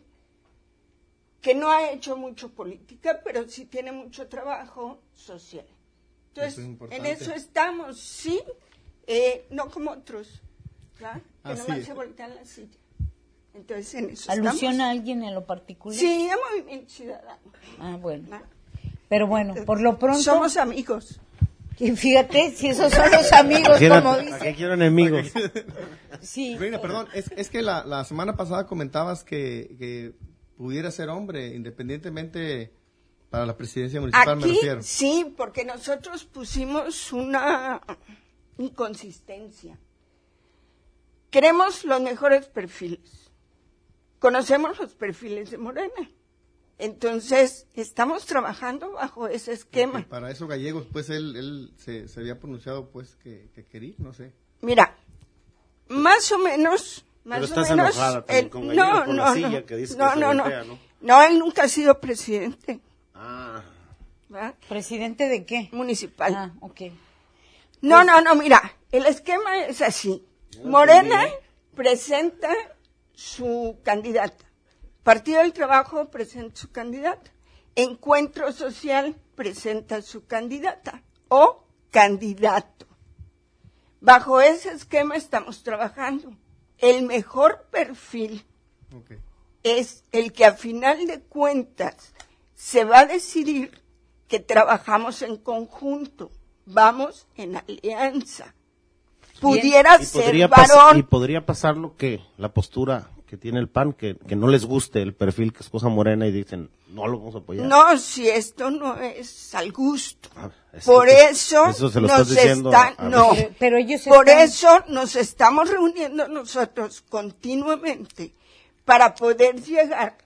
Speaker 7: que no ha hecho mucho política, pero sí tiene mucho trabajo social. Entonces,
Speaker 5: Eso es importante.
Speaker 7: en eso estamos, sí, eh, no como otros, ¿verdad? Que
Speaker 5: Así
Speaker 7: nomás
Speaker 5: es.
Speaker 7: se voltean la silla. Entonces, en eso
Speaker 3: ¿Alusiona
Speaker 7: estamos.
Speaker 3: a alguien en lo particular?
Speaker 7: Sí, a Movimiento Ciudadano.
Speaker 3: Ah, bueno.
Speaker 7: ¿verdad?
Speaker 3: Pero bueno, por lo pronto...
Speaker 7: Somos amigos.
Speaker 3: Y fíjate, si esos son los amigos, como
Speaker 8: ¿A qué
Speaker 3: dice.
Speaker 8: quiero enemigos?
Speaker 3: Sí.
Speaker 5: Reina, perdón, es, es que la, la semana pasada comentabas que, que pudiera ser hombre, independientemente para la presidencia municipal, me
Speaker 7: Aquí
Speaker 5: refiero.
Speaker 7: sí, porque nosotros pusimos una inconsistencia. Queremos los mejores perfiles. Conocemos los perfiles de Morena. Entonces, estamos trabajando bajo ese esquema.
Speaker 5: Porque para eso Gallegos, pues él, él se, se había pronunciado pues que, que quería, no sé.
Speaker 7: Mira, más o menos, más
Speaker 8: Pero
Speaker 7: o
Speaker 8: estás
Speaker 7: menos,
Speaker 8: enojada también
Speaker 7: él-
Speaker 8: con Gallegos
Speaker 7: no,
Speaker 8: por la
Speaker 7: no,
Speaker 8: silla
Speaker 7: no,
Speaker 8: que dice que
Speaker 7: no,
Speaker 8: se
Speaker 7: no, no,
Speaker 8: golpea, ¿no?
Speaker 7: no, él nunca ha sido presidente,
Speaker 8: Ah,
Speaker 7: ¿verdad?
Speaker 3: ¿Presidente de qué?
Speaker 7: Municipal.
Speaker 3: Ah, ok.
Speaker 7: No, no, no, mira, el esquema es así. Morena presenta su candidata. Partido del Trabajo presenta su candidata. Encuentro Social presenta su candidata o candidato. Bajo ese esquema estamos trabajando. El mejor perfil
Speaker 5: Okay.
Speaker 7: es el que a final de cuentas se va a decidir que trabajamos en conjunto, vamos en alianza. Pudiera
Speaker 8: y
Speaker 7: ser
Speaker 8: podría, pas-
Speaker 7: varón.
Speaker 8: y podría pasar lo que la postura que tiene el P A N, que, que no les guste el perfil que esposa Morena y dicen, no lo vamos a apoyar.
Speaker 7: No, si esto no es al gusto.
Speaker 8: Ah, es-
Speaker 7: Por eso,
Speaker 8: eso se lo
Speaker 7: nos
Speaker 8: estás diciendo
Speaker 7: están,
Speaker 8: a- a
Speaker 7: no,
Speaker 3: Pero, pero ellos
Speaker 7: por
Speaker 3: están-
Speaker 7: eso nos estamos reuniendo nosotros continuamente para poder llegar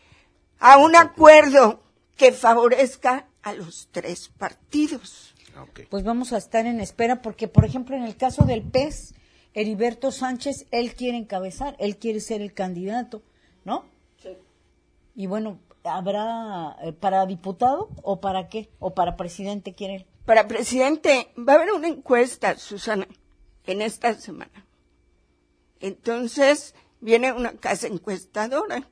Speaker 7: a un acuerdo que favorezca a los tres partidos.
Speaker 8: Ah, ok.
Speaker 3: Pues vamos a estar en espera porque, por ejemplo, en el caso del P E S, Heriberto Sánchez, él quiere encabezar, él quiere ser el candidato, ¿no?
Speaker 7: Sí.
Speaker 3: Y bueno, ¿habrá eh, para diputado o para qué? ¿O para presidente quiere él?
Speaker 7: Para presidente, va a haber una encuesta, Susana, en esta semana. Entonces, viene una casa encuestadora.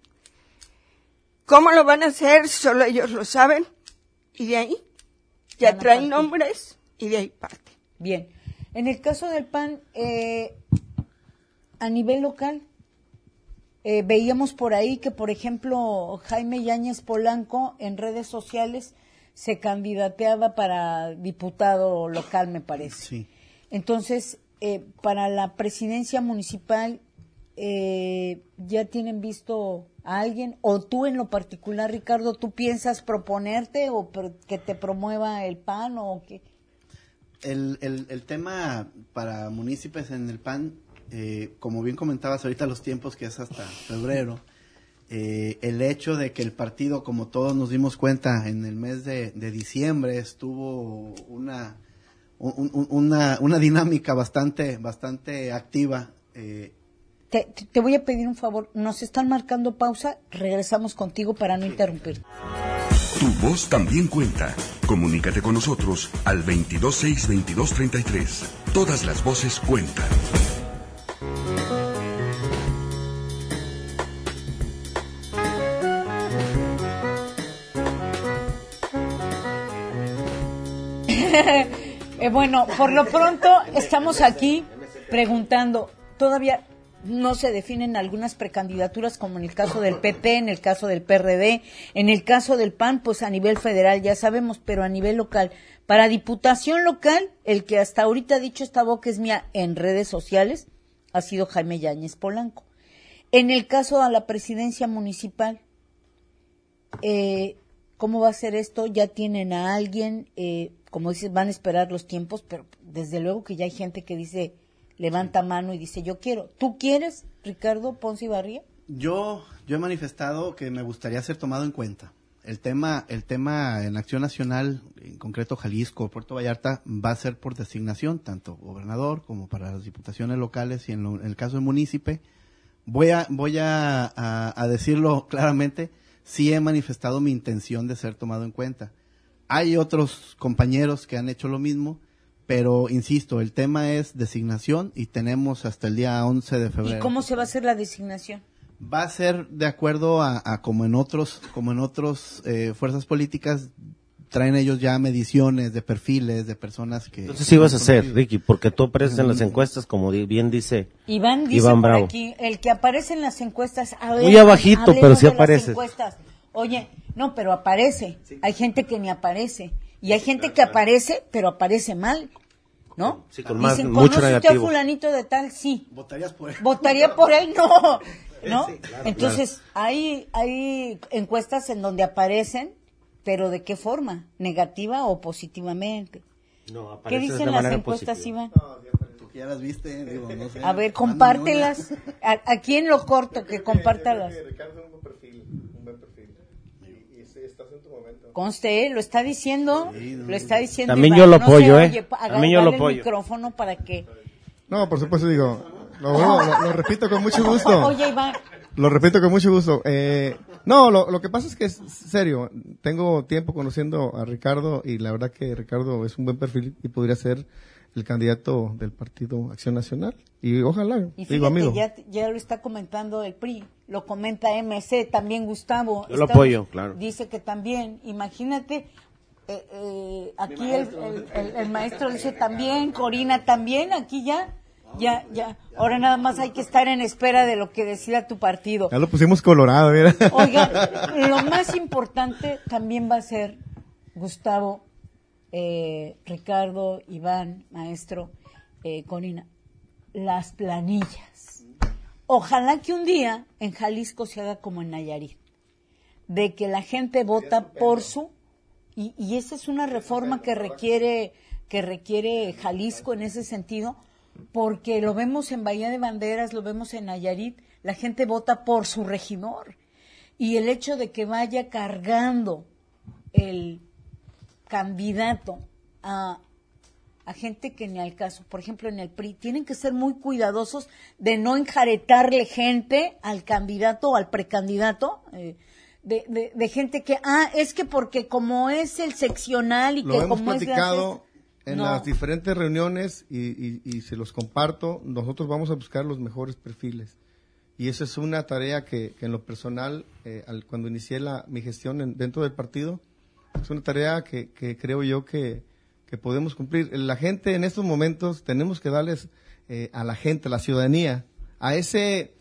Speaker 7: ¿Cómo lo van a hacer? Solo ellos lo saben. Y de ahí ya
Speaker 3: Van a
Speaker 7: traen
Speaker 3: partir.
Speaker 7: nombres y de ahí parte.
Speaker 3: Bien. En el caso del P A N, eh, a nivel local, eh, veíamos por ahí que, por ejemplo, Jaime Yáñez Polanco en redes sociales se candidateaba para diputado local, me parece.
Speaker 6: Sí.
Speaker 3: Entonces, eh, para la presidencia municipal, eh, ¿ya tienen visto a alguien? ¿O tú en lo particular, Ricardo, tú piensas proponerte o pro- que te promueva el P A N o qué?
Speaker 6: El, el, el tema para municipios en el P A N, eh, como bien comentabas ahorita los tiempos que es hasta febrero, eh, el hecho de que el partido, como todos nos dimos cuenta, en el mes de, de diciembre estuvo una, un- un- una, una dinámica bastante, bastante activa. eh,
Speaker 3: Te, te- te voy a pedir un favor, nos están marcando pausa, regresamos contigo para no interrumpir.
Speaker 1: Tu voz también cuenta. Comunícate con nosotros al veintidós seis veintidós treinta y tres. Todas las voces cuentan.
Speaker 3: Eh, bueno, por lo pronto estamos aquí preguntando, todavía no se definen algunas precandidaturas como en el caso del P P, en el caso del P R D, en el caso del P A N, pues a nivel federal ya sabemos, pero a nivel local. Para diputación local, el que hasta ahorita ha dicho esta boca es mía en redes sociales ha sido Jaime Yáñez Polanco. En el caso de la presidencia municipal, eh, ¿cómo va a ser esto? ¿Ya tienen a alguien? Eh, como dices, van a esperar los tiempos, pero desde luego que ya hay gente que dice, levanta mano y dice, yo quiero. ¿Tú quieres, Ricardo Ponce Ibarría?
Speaker 6: Yo, yo he manifestado que me gustaría ser tomado en cuenta. El tema, el tema en Acción Nacional, en concreto Jalisco, Puerto Vallarta, va a ser por designación, tanto gobernador como para las diputaciones locales y en, lo- en el caso del municipio. Voy a, voy a, a, a decirlo claramente, sí he manifestado mi intención de ser tomado en cuenta. Hay otros compañeros que han hecho lo mismo, pero insisto, el tema es designación y tenemos hasta el día once de febrero.
Speaker 3: ¿Y cómo se va a hacer la designación?
Speaker 6: Va a ser de acuerdo a, a como en otros, como en otros eh, fuerzas políticas traen ellos ya mediciones de perfiles de personas que.
Speaker 8: Entonces sí vas a hacer, Ricky, porque tú apareces en las encuestas, como di- bien dice
Speaker 3: Iván dice
Speaker 8: Iván
Speaker 3: por
Speaker 8: Bravo.
Speaker 3: aquí, el que aparece en las encuestas. hable-
Speaker 8: Muy abajito,
Speaker 3: hablemos
Speaker 8: pero sí
Speaker 3: de las
Speaker 8: aparece.
Speaker 3: encuestas. Oye, no, pero aparece. Hay gente que ni aparece. Y hay gente que aparece, pero aparece mal. ¿No?
Speaker 8: Sí, con más-
Speaker 3: Dicen,
Speaker 8: mucho
Speaker 3: ¿conoce usted a
Speaker 8: negativo.
Speaker 3: fulanito de tal? Sí.
Speaker 6: ¿Votarías por él?
Speaker 3: Votaría por él, no. ¿No?
Speaker 6: Sí, claro,
Speaker 3: Entonces, hay, hay encuestas en donde aparecen, pero ¿de qué forma? ¿Negativa o positivamente?
Speaker 8: No,
Speaker 3: ¿Qué
Speaker 8: apareces
Speaker 3: dicen
Speaker 8: de
Speaker 3: las
Speaker 8: manera
Speaker 3: encuestas,
Speaker 8: positiva.
Speaker 3: Iván?
Speaker 6: Tú que ya las viste, digo, no sé.
Speaker 3: A ver,
Speaker 6: Mándame
Speaker 3: compártelas.
Speaker 6: una.
Speaker 3: ¿A, a quién lo corto que compártalas?
Speaker 5: Ricardo es un buen perfil, un buen perfil. Y, y sí, estás en tu momento.
Speaker 3: Conste, ¿eh? Lo está diciendo, lo está diciendo
Speaker 8: También
Speaker 3: Iván,
Speaker 8: yo lo
Speaker 3: no
Speaker 8: apoyo,
Speaker 3: se
Speaker 8: ¿eh?
Speaker 3: oye, haga-
Speaker 8: También yo lo
Speaker 3: dale
Speaker 8: apoyo.
Speaker 3: el micrófono para que...
Speaker 5: No, por supuesto digo, lo, lo- lo- lo repito con mucho gusto.
Speaker 3: Oye, Iván,
Speaker 5: Lo repito con mucho gusto. Eh, no, lo, lo que pasa es que es serio. Tengo tiempo conociendo a Ricardo y la verdad que Ricardo es un buen perfil y podría ser el candidato del Partido Acción Nacional. Y ojalá,
Speaker 3: y
Speaker 5: digo
Speaker 3: fíjate,
Speaker 5: amigo.
Speaker 3: ya, ya lo está comentando el P R I, lo comenta M C, también Gustavo.
Speaker 8: Yo lo
Speaker 3: Estamos-
Speaker 8: apoyo, claro.
Speaker 3: Dice que también, imagínate, eh, eh, aquí el, el- el- el maestro dice también, Corina también, aquí ya, ya, ya. Ahora nada más hay que estar en espera de lo que decida tu partido.
Speaker 5: Ya lo pusimos colorado, mira.
Speaker 3: Oigan, lo más importante también va a ser, Gustavo, eh, Ricardo, Iván, maestro, eh, Corina, las planillas. Ojalá que un día en Jalisco se haga como en Nayarit, de que la gente vota por su, y, y esa es una reforma que requiere, que requiere Jalisco en ese sentido, porque lo vemos en Bahía de Banderas, lo vemos en Nayarit, la gente vota por su regidor. Y el hecho de que vaya cargando el candidato a, a gente que ni al caso, por ejemplo en el P R I, tienen que ser muy cuidadosos de no enjaretarle gente al candidato o al precandidato, eh, de, de, de gente que, ah, es que porque como es el seccional y
Speaker 5: Lo
Speaker 3: que
Speaker 5: hemos
Speaker 3: como es
Speaker 5: platicado
Speaker 3: la...
Speaker 5: en
Speaker 3: No.
Speaker 5: las diferentes reuniones y, y, y se los comparto. Nosotros vamos a buscar los mejores perfiles. Y eso es una tarea que, que en lo personal, eh, al, cuando inicié la, mi gestión en- dentro del partido, es una tarea que, que creo yo que, que podemos cumplir. La gente en estos momentos tenemos que darles eh, a la gente, a la ciudadanía, a ese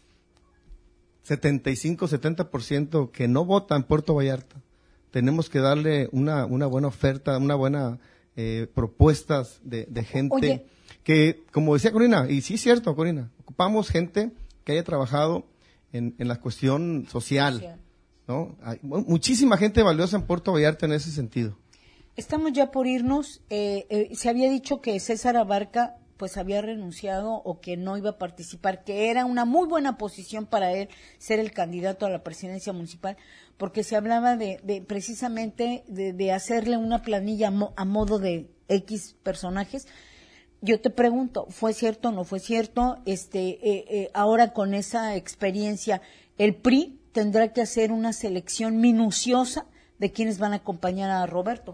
Speaker 5: setenta y cinco, setenta por ciento que no vota en Puerto Vallarta, tenemos que darle una, una buena oferta, una buena eh, propuestas de, de gente
Speaker 3: Oye.
Speaker 5: que, como decía Corina, y sí es cierto, Corina, ocupamos gente que haya trabajado en, en la cuestión social,
Speaker 3: Social.
Speaker 5: ¿no? Hay mu- muchísima gente valiosa en Puerto Vallarta en ese sentido.
Speaker 3: Estamos ya por irnos. Eh, eh, se había dicho que César Abarca pues había renunciado o que no iba a participar, que era una muy buena posición para él ser el candidato a la presidencia municipal, porque se hablaba de, de precisamente de, de hacerle una planilla a, mo- a modo de X personajes. Yo te pregunto, ¿fue cierto o no fue cierto? Este, eh, eh, ahora con esa experiencia, ¿el P R I tendrá que hacer una selección minuciosa de quienes van a acompañar a Roberto?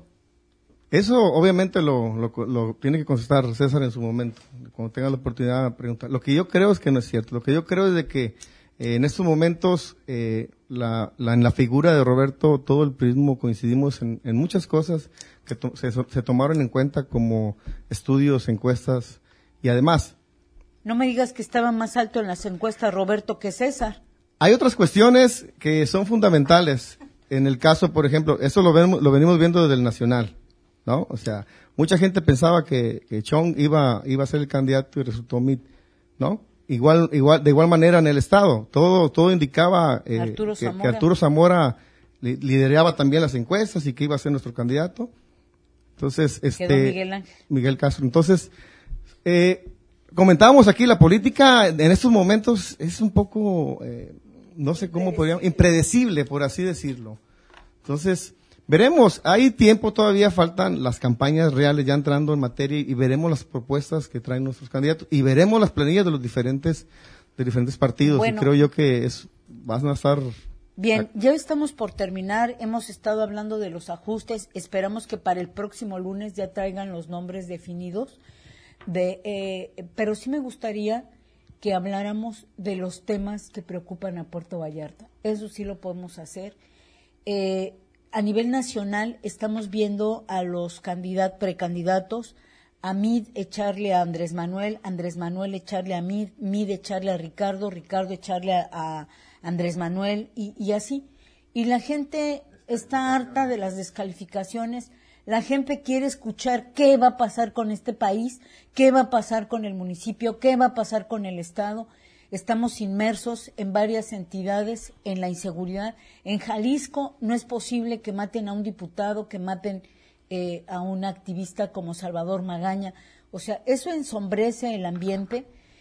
Speaker 5: Eso obviamente lo, lo, lo tiene que contestar César en su momento, cuando tenga la oportunidad de preguntar. Lo que yo creo es que no es cierto. Lo que yo creo es de que eh, en estos momentos, eh, la, la, en la figura de Roberto, todo el prismo coincidimos en, en muchas cosas que to- se, se tomaron en cuenta como estudios, encuestas y además
Speaker 3: No me digas que estaba más alto en las encuestas Roberto que César.
Speaker 5: hay otras cuestiones que son fundamentales. En el caso, por ejemplo, eso lo, vemos, lo venimos viendo desde el Nacional, ¿no? O sea, mucha gente pensaba que, que Chong iba, iba a ser el candidato y resultó Mitt, ¿no? Igual, igual, de igual manera en el Estado. Todo, todo indicaba eh,
Speaker 3: Arturo
Speaker 5: que,
Speaker 3: Zamora.
Speaker 5: que Arturo Zamora li- lideraba también las encuestas y que iba a ser nuestro candidato. Entonces, este.
Speaker 3: Quedó Miguel Ángel.
Speaker 5: Miguel Castro. Entonces, eh, comentábamos aquí, la política en estos momentos es un poco, eh, no sé cómo podríamos, impredecible, por así decirlo. Entonces, veremos, hay tiempo todavía, faltan las campañas reales ya entrando en materia y veremos las propuestas que traen nuestros candidatos y veremos las planillas de los diferentes, de diferentes partidos.
Speaker 3: Bueno.
Speaker 5: Y creo yo que es, van a estar
Speaker 3: Bien, ya estamos por terminar, hemos estado hablando de los ajustes, esperamos que para el próximo lunes ya traigan los nombres definidos, de, eh, pero sí me gustaría que habláramos de los temas que preocupan a Puerto Vallarta, eso sí lo podemos hacer. Eh, a nivel nacional estamos viendo a los candidatos, precandidatos, a Mid echarle a Andrés Manuel, Andrés Manuel echarle a Mid, Mid echarle a Ricardo, Ricardo echarle a, a Andrés Manuel y, y así. Y la gente está harta de las descalificaciones, la gente quiere escuchar qué va a pasar con este país, qué va a pasar con el municipio, qué va a pasar con el Estado. Estamos inmersos en varias entidades en la inseguridad. En Jalisco no es posible que maten a un diputado, que maten eh, a un activista como Salvador Magaña. O sea, eso ensombrece el ambiente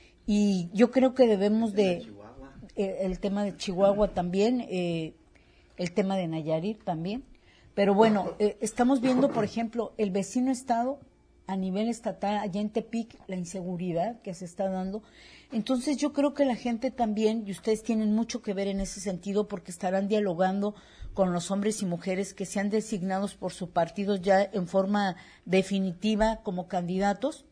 Speaker 3: y yo creo que debemos de... Eh, el tema de Chihuahua también, eh, el tema de Nayarit también. Pero bueno, eh, estamos viendo, por ejemplo, el vecino estado a nivel estatal, allá en Tepic, la inseguridad que se está dando. Entonces yo creo que la gente también, y ustedes tienen mucho que ver en ese sentido, porque estarán dialogando con los hombres y mujeres que sean designados por su partido ya en forma definitiva como candidatos,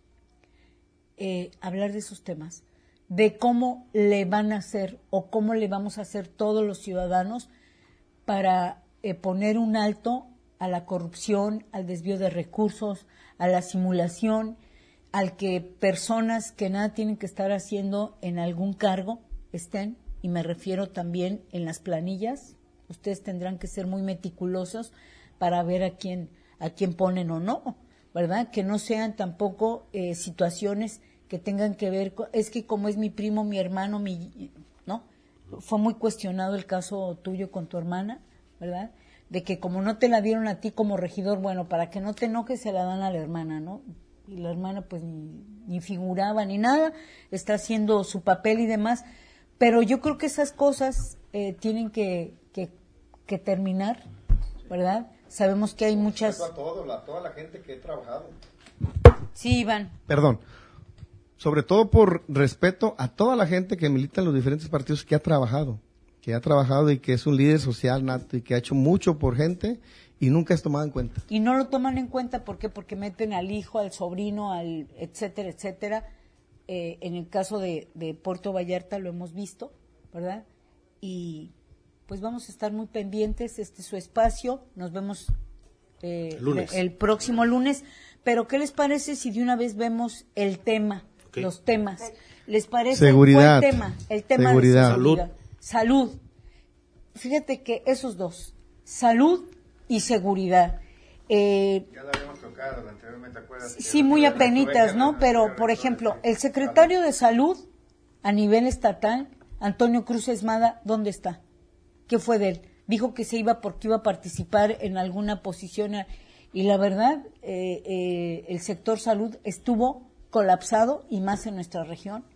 Speaker 3: eh, hablar de esos temas, de cómo le van a hacer o cómo le vamos a hacer todos los ciudadanos para eh, poner un alto a la corrupción, al desvío de recursos, a la simulación, al que personas que nada tienen que estar haciendo en algún cargo estén, y me refiero también en las planillas. Ustedes tendrán que ser muy meticulosos para ver a quién, a quién ponen o no, ¿verdad? Que no sean tampoco eh, situaciones que tengan que ver, con, es que como es mi primo, mi hermano, mi, ¿no? Fue muy cuestionado el caso tuyo con tu hermana, ¿verdad? De que como no te la dieron a ti como regidor, bueno, para que no te enojes se la dan a la hermana, ¿no? Y la hermana pues ni, ni figuraba ni nada, está haciendo su papel y demás, pero yo creo que esas cosas eh, tienen que, que, que terminar, ¿verdad? Sabemos que hay muchas...
Speaker 5: A, todo, a toda la gente que he trabajado.
Speaker 3: Sí, Iván.
Speaker 5: Perdón. Sobre todo por respeto a toda la gente que milita en los diferentes partidos que ha trabajado, que ha trabajado y que es un líder social nato y que ha hecho mucho por gente y nunca es tomado en cuenta.
Speaker 3: Y no lo toman en cuenta, ¿por qué? Porque meten al hijo, al sobrino, al etcétera, etcétera. Eh, en el caso de, de Puerto Vallarta lo hemos visto, ¿verdad? Y pues vamos a estar muy pendientes, este es su espacio, nos vemos eh,
Speaker 8: lunes.
Speaker 3: el próximo lunes, pero ¿qué les parece si de una vez vemos el tema? Okay. Los temas. ¿Les parece?
Speaker 5: Seguridad.
Speaker 3: ¿Cuál tema? El tema
Speaker 5: seguridad.
Speaker 3: de seguridad. Salud. Salud. Fíjate que esos dos, salud y seguridad. Eh,
Speaker 4: ya la habíamos tocado anteriormente, ¿te acuerdas?
Speaker 3: Sí, muy apenitas, ¿no? Pero, por ejemplo, el secretario de Salud a nivel estatal, Antonio Cruz Esmada, ¿dónde está? ¿Qué fue de él? Dijo que se iba porque iba a participar en alguna posición y la verdad, eh, eh, el sector salud estuvo colapsado y más en nuestra región.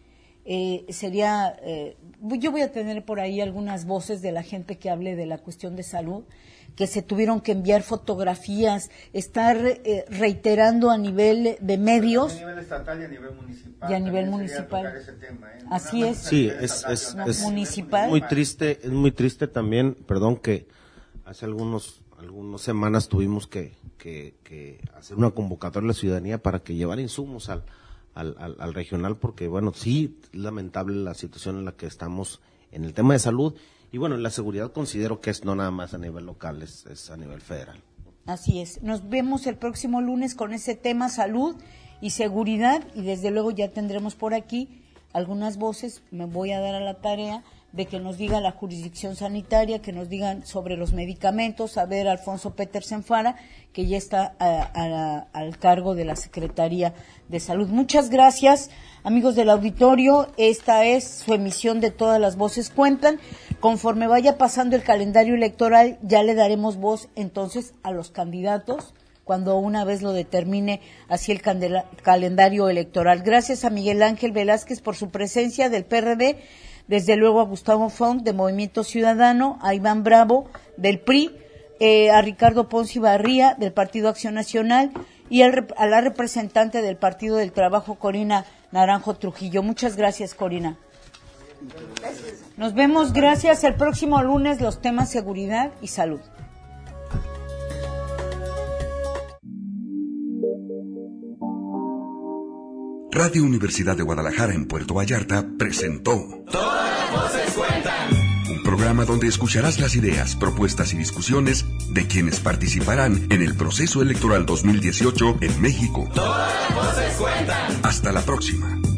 Speaker 3: Eh, sería, eh, yo voy a tener por ahí algunas voces de la gente que hable de la cuestión de salud, que se tuvieron que enviar fotografías, estar eh, reiterando a nivel de medios.
Speaker 4: A nivel estatal y a nivel municipal.
Speaker 3: Y a nivel municipal.
Speaker 4: Ese tema, ¿eh?
Speaker 3: Así es.
Speaker 8: Sí, es, es,
Speaker 3: no,
Speaker 8: es
Speaker 3: municipal.
Speaker 8: muy triste, es muy triste también, perdón, que hace algunos algunas semanas tuvimos que, que, que hacer una convocatoria a la ciudadanía para que llevara insumos al, al, al, al regional, porque bueno, sí, es lamentable la situación en la que estamos en el tema de salud, y bueno, la seguridad considero que es no nada más a nivel local, es, es a nivel federal.
Speaker 3: Así es, nos vemos el próximo lunes con ese tema salud y seguridad, y desde luego ya tendremos por aquí algunas voces, me voy a dar a la tarea de que nos diga la jurisdicción sanitaria, que nos digan sobre los medicamentos, a ver Alfonso Petersen Fara, que ya está a, a, al cargo de la Secretaría de Salud. Muchas gracias, amigos del auditorio, esta es su emisión de Todas las Voces Cuentan. Conforme vaya pasando el calendario electoral, ya le daremos voz entonces a los candidatos, cuando una vez lo determine así el candela, calendario electoral. Gracias a Miguel Ángel Velázquez por su presencia del P R D, desde luego a Gustavo Font de Movimiento Ciudadano, a Iván Bravo del P R I, eh, a Ricardo Ponce Barría del Partido Acción Nacional y al, a la representante del Partido del Trabajo, Corina Naranjo Trujillo. Muchas gracias, Corina. Gracias. Nos vemos, gracias. El próximo lunes los temas seguridad y salud.
Speaker 1: Radio Universidad de Guadalajara en Puerto Vallarta presentó
Speaker 2: Todas las voces cuentan.
Speaker 1: Un programa donde escucharás las ideas, propuestas y discusiones de quienes participarán en el proceso electoral dos mil dieciocho en México.
Speaker 2: Todas las voces cuentan.
Speaker 1: Hasta la próxima.